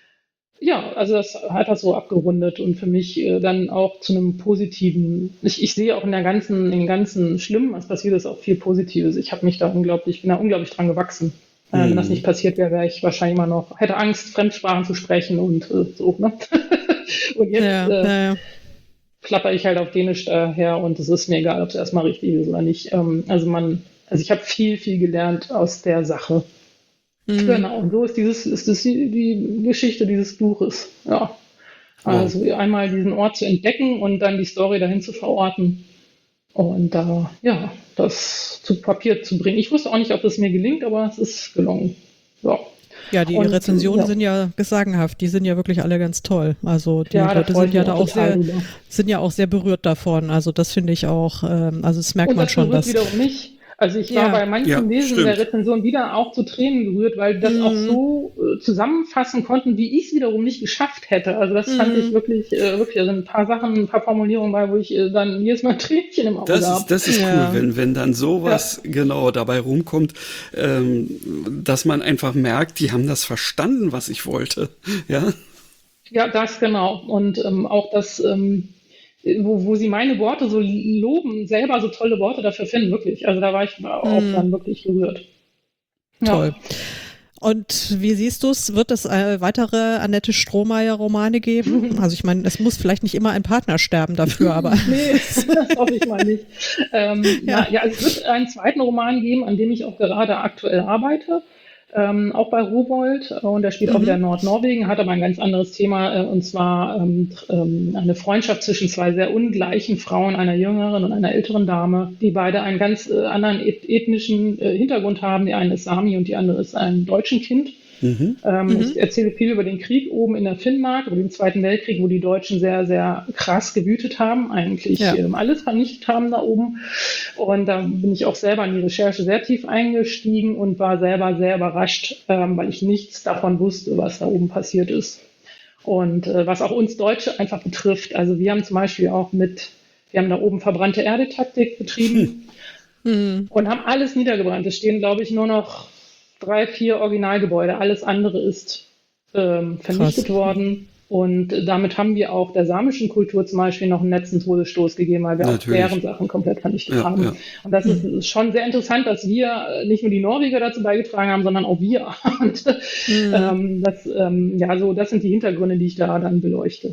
ja, also das hat das so abgerundet und für mich äh, dann auch zu einem positiven, ich, ich sehe auch in der ganzen, in den ganzen Schlimmen, was passiert ist, auch viel Positives. Ich habe mich da unglaublich, ich bin da unglaublich dran gewachsen. Äh, mhm. Wenn das nicht passiert wäre, wäre ich wahrscheinlich immer noch, hätte Angst, Fremdsprachen zu sprechen und äh, so, ne? Und jetzt ja, äh, ja, ja. klapper ich halt auf Dänisch daher und es ist mir egal, ob es erstmal richtig ist oder nicht. Ähm, also man, also ich habe viel, viel gelernt aus der Sache. Mhm. Genau, und so ist dieses, ist das die, die Geschichte dieses Buches. Ja. Also oh. einmal diesen Ort zu entdecken und dann die Story dahin zu verorten und da, äh, ja, das zu Papier zu bringen. Ich wusste auch nicht, ob es mir gelingt, aber es ist gelungen. Ja. Ja, die und, Rezensionen ja. sind ja sagenhaft, die sind ja wirklich alle ganz toll. Also die ja, Leute sind ja da auch sehr, drüber. sind ja auch sehr berührt davon. Also das finde ich auch, ähm, also das merkt und man das schon. Berührt Dass wiederum mich. Also ich war ja. bei manchen Ja, Lesen stimmt. der Rezension wieder auch zu Tränen gerührt, weil das Mhm. auch so äh, zusammenfassen konnten, wie ich es wiederum nicht geschafft hätte. Also das Mhm. fand ich wirklich, äh, wirklich, da sind ein paar Sachen, ein paar Formulierungen bei, wo ich äh, dann jedes Mal ein Tränchen im Auge Das habe. ist, das ist Ja. cool, wenn, wenn dann sowas ja. genau dabei rumkommt, ähm, dass man einfach merkt, die haben das verstanden, was ich wollte. Ja, Ja, das genau. Und ähm, auch das, ähm, wo, wo sie meine Worte so loben, selber so tolle Worte dafür finden, wirklich. Also da war ich auch Mhm. dann wirklich gerührt. Toll. Und wie siehst du es? Wird es äh, weitere Annette Strohmeier-Romane geben? Also ich meine, es muss vielleicht nicht immer ein Partner sterben dafür, aber... Nee, das hoffe ich mal nicht. Ähm, ja. Na, ja, also es wird einen zweiten Roman geben, an dem ich auch gerade aktuell arbeite. Ähm, auch bei Rowohlt, und der spielt mhm. auch wieder in Nordnorwegen, hat aber ein ganz anderes Thema, äh, und zwar ähm, ähm, eine Freundschaft zwischen zwei sehr ungleichen Frauen, einer jüngeren und einer älteren Dame, die beide einen ganz äh, anderen eth- ethnischen äh, Hintergrund haben. Die eine ist Sami und die andere ist ein deutschen Kind. Mhm. Ähm, mhm. Ich erzähle viel über den Krieg oben in der Finnmark, über den Zweiten Weltkrieg, wo die Deutschen sehr, sehr krass gewütet haben, eigentlich ja. ähm, alles vernichtet haben da oben. Und da bin ich auch selber in die Recherche sehr tief eingestiegen und war selber sehr überrascht, ähm, weil ich nichts davon wusste, was da oben passiert ist. Und äh, was auch uns Deutsche einfach betrifft. Also wir haben zum Beispiel auch mit, wir haben da oben verbrannte Erde-Taktik betrieben hm. und haben alles niedergebrannt. Es stehen, glaube ich, nur noch drei, vier Originalgebäude. Alles andere ist ähm, vernichtet Krass. worden. Und damit haben wir auch der samischen Kultur zum Beispiel noch einen letzten Todesstoß gegeben, weil wir Natürlich. auch deren Sachen komplett vernichtet ja, haben. Ja. Und das ist, ist schon sehr interessant, dass wir nicht nur die Norweger dazu beigetragen haben, sondern auch wir. Und mhm. ähm, das, ähm, ja, so, das sind die Hintergründe, die ich da dann beleuchte.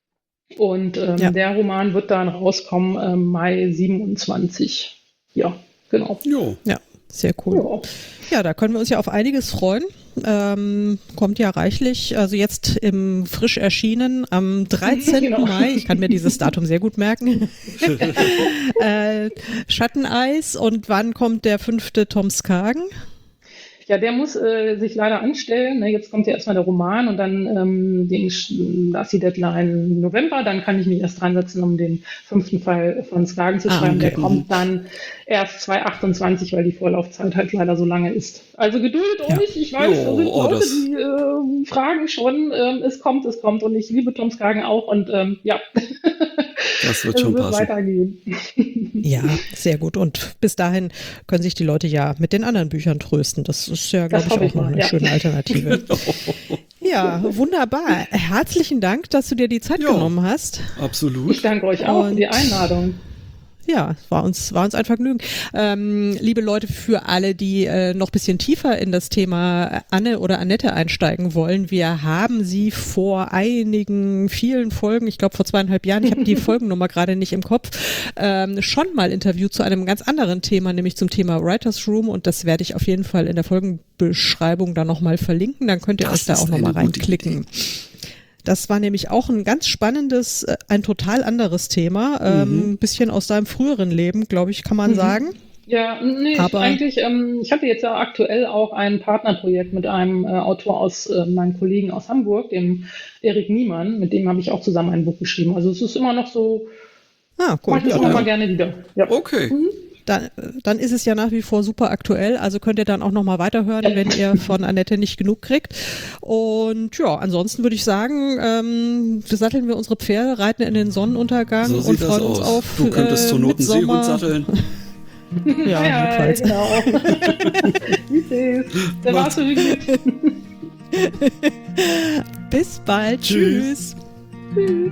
Und ähm, ja. der Roman wird dann rauskommen ähm, Mai siebenundzwanzig. Ja, genau. Jo. Ja. Sehr cool. Ja. ja, da können wir uns ja auf einiges freuen. Ähm, kommt ja reichlich, also jetzt im frisch erschienen am dreizehnten Genau. Mai, ich kann mir dieses Datum sehr gut merken, äh, Schatteneis. Und wann kommt der fünfte Tom Skagen? Ja, der muss äh, sich leider anstellen. Ne? Jetzt kommt ja erstmal der Roman und dann ähm, den, da ist die Deadline November. Dann kann ich mich erst dran setzen, um den fünften Fall von Skagen zu Ah, schreiben. okay. Der kommt dann erst zwanzig achtundzwanzig, weil die Vorlaufzeit halt leider so lange ist. Also geduldet Ja. euch. Ich weiß, Jo, da sind oh, Leute, das- die äh, fragen schon. Ähm, es kommt, es kommt. Und ich liebe Tom Skagen auch. Und ähm, ja, Das wird es schon wird passen. weitergehen. Ja, sehr gut. Und bis dahin können sich die Leute ja mit den anderen Büchern trösten. Das ist ja, glaube Das ich, hoffe auch ich noch mal, eine ja. schöne Alternative. Ja, wunderbar. Herzlichen Dank, dass du dir die Zeit Ja. genommen hast. Absolut. Ich danke euch auch für Und- die Einladung. Ja, es war uns, war uns ein Vergnügen. Ähm, liebe Leute, für alle, die äh, noch ein bisschen tiefer in das Thema Anne oder Annette einsteigen wollen, wir haben sie vor einigen, vielen Folgen, ich glaube vor zweieinhalb Jahren, ich habe die Folgennummer gerade nicht im Kopf, ähm, schon mal interviewt zu einem ganz anderen Thema, nämlich zum Thema Writers Room, und das werde ich auf jeden Fall in der Folgenbeschreibung da nochmal verlinken, dann könnt ihr Das euch da ist auch nochmal eine gute reinklicken. Das war nämlich auch ein ganz spannendes, äh, ein total anderes Thema, ähm, ein bisschen aus deinem früheren Leben, glaube ich, kann man Mhm. sagen. Ja, nee, ich, Aber- eigentlich, ähm, ich hatte jetzt ja aktuell auch ein Partnerprojekt mit einem äh, Autor aus äh, meinem Kollegen aus Hamburg, dem Erik Niemann, mit dem habe ich auch zusammen ein Buch geschrieben. Also es ist immer noch so, Ah, cool. mache ich das Ja, immer dann, mal gerne wieder. Ja. Okay. dann, dann ist es ja nach wie vor super aktuell, also könnt ihr dann auch nochmal weiterhören, wenn ihr von Annette nicht genug kriegt. Und ja, ansonsten würde ich sagen, ähm, satteln wir unsere Pferde, reiten in den Sonnenuntergang So und sieht das freuen uns aus. auf Du könntest äh, zur Not einen Seehund Mitsommer. satteln. Ja, ja, notfalls. genau. Der war's für mich. Bis bald. Tschüss. Tschüss.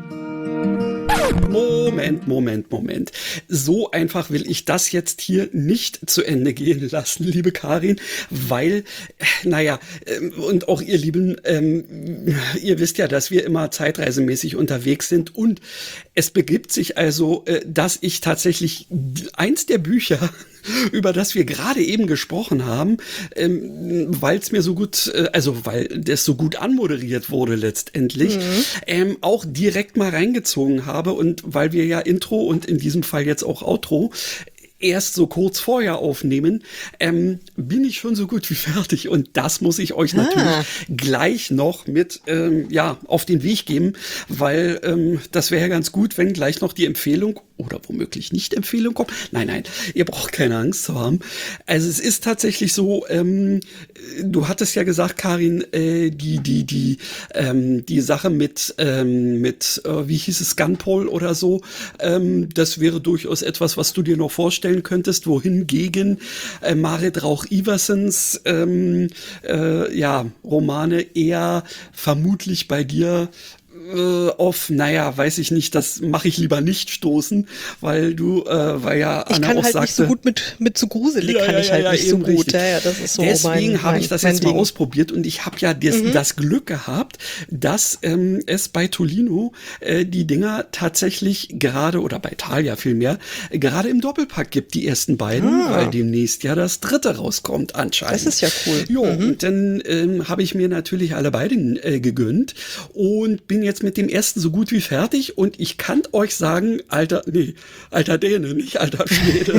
Moment, Moment, Moment. So einfach will ich das jetzt hier nicht zu Ende gehen lassen, liebe Karin, weil, äh, naja, ähm, und auch ihr Lieben, ähm, ihr wisst ja, dass wir immer zeitreisemäßig unterwegs sind, und es begibt sich also, äh, dass ich tatsächlich eins der Bücher, über das wir gerade eben gesprochen haben, ähm, weil es mir so gut, äh, also weil das so gut anmoderiert wurde letztendlich, ähm, auch direkt mal reingezogen habe, und weil wir ja Intro und in diesem Fall jetzt auch Outro erst so kurz vorher aufnehmen, ähm, bin ich schon so gut wie fertig, und das muss ich euch natürlich gleich noch mit ähm, ja auf den Weg geben, weil ähm, das wäre ja ganz gut, wenn gleich noch die Empfehlung oder womöglich nicht Empfehlung kommt. Nein, nein, ihr braucht keine Angst zu haben. Also es ist tatsächlich so, ähm, du hattest ja gesagt, Karin, äh, die die die ähm, die Sache mit ähm, mit äh, wie hieß es, Gunpole oder so, ähm, das wäre durchaus etwas, was du dir noch vorstellen könntest, wohingegen äh, Marit Rauch-Iversens ähm, äh, ja, Romane eher vermutlich bei dir äh, auf, naja, weiß ich nicht, das mache ich lieber nicht stoßen, weil du, äh, weil ja Ich Anna kann auch halt sagte, nicht so gut mit, mit zu gruselig, Ja, kann ja, ich ja, halt ja, nicht so eben gut. richtig. Ja, ja, das ist so Deswegen mein, habe ich mein- das mein jetzt mal Ding. ausprobiert, und ich habe ja das, das Glück gehabt, dass ähm, es bei Tolino äh, die Dinger tatsächlich gerade, oder bei Thalia vielmehr, äh, gerade im Doppelpack gibt, die ersten beiden, Ah. weil demnächst ja das dritte rauskommt anscheinend. Das ist ja cool. Jo, und dann ähm, habe ich mir natürlich alle beiden äh, gegönnt und bin jetzt mit dem ersten so gut wie fertig, und ich kann euch sagen, alter, nee, alter Däne, nicht alter Schwede.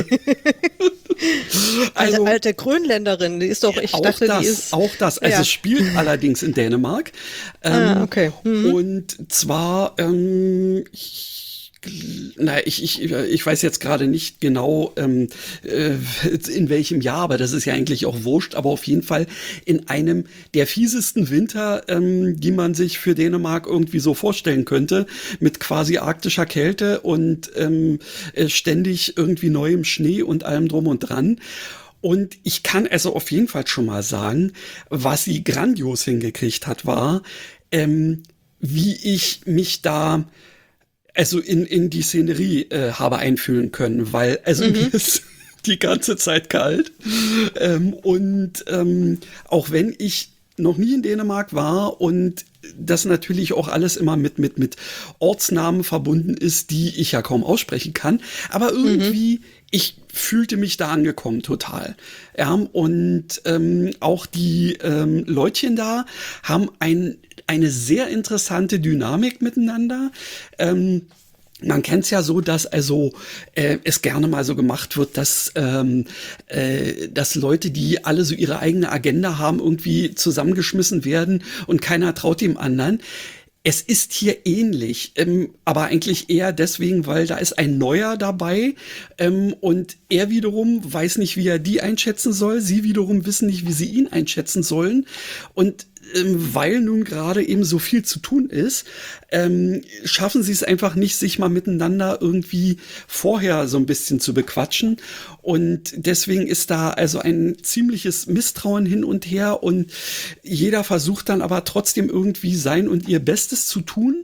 Alte, alte Grönländerin, die ist doch, ich auch dachte, das, die ist. auch das. Also Ja. es spielt allerdings in Dänemark. Ähm, Ah, okay. Mhm. Und zwar, ähm, ich, na, ich, ich, ich weiß jetzt gerade nicht genau, ähm, äh, in welchem Jahr, aber das ist ja eigentlich auch wurscht, aber auf jeden Fall in einem der fiesesten Winter, ähm, die man sich für Dänemark irgendwie so vorstellen könnte, mit quasi arktischer Kälte und ähm, äh, ständig irgendwie neuem Schnee und allem drum und dran. Und ich kann also auf jeden Fall schon mal sagen, was sie grandios hingekriegt hat, war, ähm, wie ich mich da also in, in die Szenerie äh, habe einfühlen können, weil also mir ist die ganze Zeit kalt. Ähm, und ähm, auch wenn ich noch nie in Dänemark war und das natürlich auch alles immer mit, mit, mit Ortsnamen verbunden ist, die ich ja kaum aussprechen kann, aber irgendwie, ich fühlte mich da angekommen total. Ja, und ähm, auch die ähm, Leutchen da haben ein, eine sehr interessante Dynamik miteinander. Ähm, Man kennt es ja so, dass also äh, es gerne mal so gemacht wird, dass, ähm, äh, dass Leute, die alle so ihre eigene Agenda haben, irgendwie zusammengeschmissen werden und keiner traut dem anderen. Es ist hier ähnlich, ähm, aber eigentlich eher deswegen, weil da ist ein Neuer dabei ähm, und er wiederum weiß nicht, wie er die einschätzen soll. Sie wiederum wissen nicht, wie sie ihn einschätzen sollen. Und ähm, weil nun gerade eben so viel zu tun ist, ähm, schaffen sie es einfach nicht, sich mal miteinander irgendwie vorher so ein bisschen zu bequatschen. Und deswegen ist da also ein ziemliches Misstrauen hin und her und jeder versucht dann aber trotzdem irgendwie sein und ihr Bestes zu tun.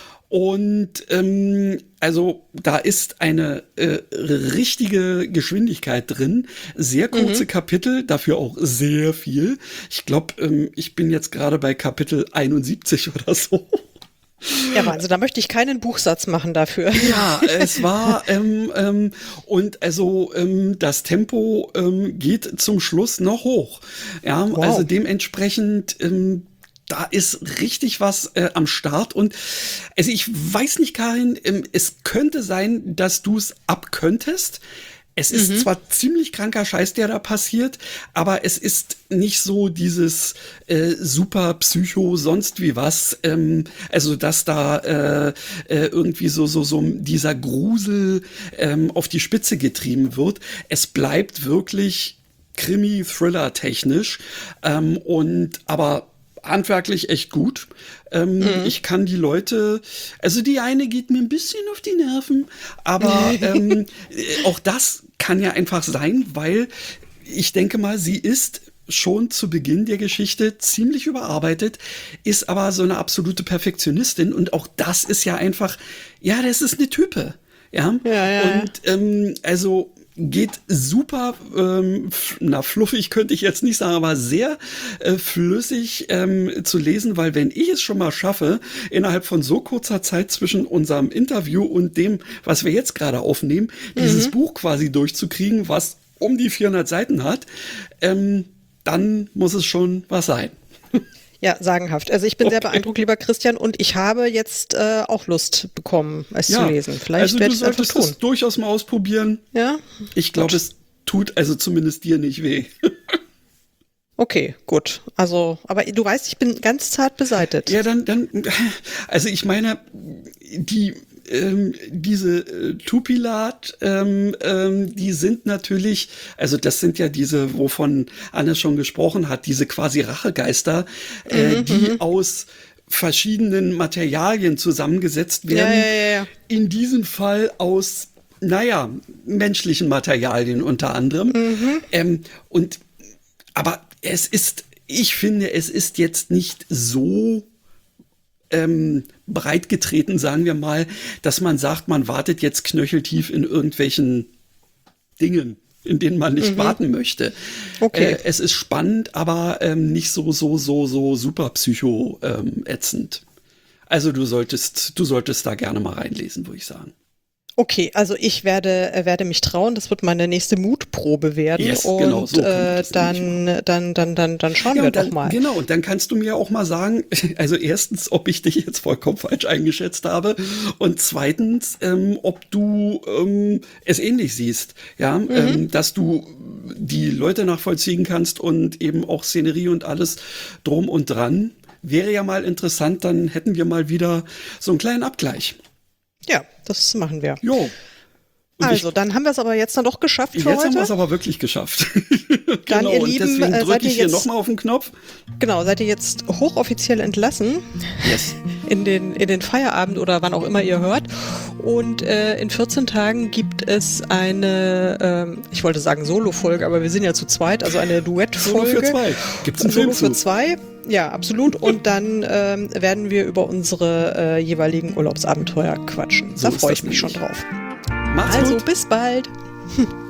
Und ähm, also da ist eine äh, richtige Geschwindigkeit drin, sehr kurze mhm. Kapitel, dafür auch sehr viel. Ich glaube, ähm, ich bin jetzt gerade bei Kapitel einundsiebzig oder so. Ja, Wahnsinn, da möchte ich keinen Buchsatz machen dafür. Ja, es war, ähm, ähm, und also ähm, das Tempo ähm, geht zum Schluss noch hoch. Ja, wow. Also dementsprechend ähm, da ist richtig was äh, am Start und also ich weiß nicht, Karin, ähm, es könnte sein, dass du es abkönntest. Es ist mhm. zwar ziemlich kranker Scheiß, der da passiert, aber es ist nicht so dieses äh, super Psycho sonst wie was. Ähm, also dass da äh, äh, irgendwie so so so dieser Grusel ähm, auf die Spitze getrieben wird. Es bleibt wirklich Krimi-Thriller-technisch ähm, und aber handwerklich echt gut. Ähm, mhm. Ich kann die Leute, also die eine geht mir ein bisschen auf die Nerven, aber ähm, auch das kann ja einfach sein, weil ich denke mal, sie ist schon zu Beginn der Geschichte ziemlich überarbeitet, ist aber so eine absolute Perfektionistin und auch das ist ja einfach, ja, das ist eine Type. Ja, ja, ja. Und ähm, also geht super, ähm, na fluffig könnte ich jetzt nicht sagen, aber sehr äh, flüssig ähm, zu lesen, weil wenn ich es schon mal schaffe, innerhalb von so kurzer Zeit zwischen unserem Interview und dem, was wir jetzt gerade aufnehmen, mhm. dieses Buch quasi durchzukriegen, was um die vierhundert Seiten hat, ähm, dann muss es schon was sein. Ja, sagenhaft. Also ich bin okay. sehr beeindruckt, lieber Christian, und ich habe jetzt äh, auch Lust bekommen, es ja, zu lesen. Vielleicht also werde du ich es einfach solltest tun. es durchaus mal ausprobieren. Ja? Ich glaube, es tut also zumindest dir nicht weh. Okay, gut. Also, aber du weißt, ich bin ganz zart beseitet. Ja, dann, dann, also ich meine, die Ähm, diese äh, Tupilat, ähm, ähm, die sind natürlich, also das sind ja diese, wovon Anne schon gesprochen hat, diese quasi Rachegeister, äh, mhm, die m- aus verschiedenen Materialien zusammengesetzt werden. Ja, ja, ja, ja. In diesem Fall aus, naja, menschlichen Materialien unter anderem. Mhm. Ähm, und, aber es ist, ich finde, es ist jetzt nicht so Ähm, breit getreten, sagen wir mal, dass man sagt, man wartet jetzt knöcheltief in irgendwelchen Dingen, in denen man nicht mhm. warten möchte. Okay. Äh, es ist spannend, aber ähm, nicht so, so, so, so super psycho ähm, ätzend. Also du solltest, du solltest da gerne mal reinlesen, würde ich sagen. Okay, also ich werde äh, werde mich trauen, das wird meine nächste Mutprobe werden yes, und genau, so äh, dann, dann dann dann dann schauen ja, wir dann, doch mal. Genau, und dann kannst du mir auch mal sagen, also erstens, ob ich dich jetzt vollkommen falsch eingeschätzt habe und zweitens, ähm, ob du ähm, es ähnlich siehst, ja, mhm. ähm, dass du die Leute nachvollziehen kannst und eben auch Szenerie und alles drum und dran. Wäre ja mal interessant, dann hätten wir mal wieder so einen kleinen Abgleich. Ja, das machen wir. Jo. Und also, ich, dann haben wir es aber jetzt dann doch geschafft für jetzt heute. Jetzt haben wir es aber wirklich geschafft. Dann, genau, ihr und Lieben, deswegen äh, drücke seid ihr ich hier jetzt, nochmal auf den Knopf. Genau, seid ihr jetzt hochoffiziell entlassen. Yes. In den, in den Feierabend oder wann auch immer ihr hört. Und äh, in vierzehn Tagen gibt es eine, ähm, ich wollte sagen Solo-Folge, aber wir sind ja zu zweit, also eine Duettfolge. Solo für zwei. Gibt's einen Solo Film für zwei. Ja, absolut. Und dann ähm, werden wir über unsere äh, jeweiligen Urlaubsabenteuer quatschen. So da freue ich mich nämlich. schon drauf. Macht's also, gut. bis bald.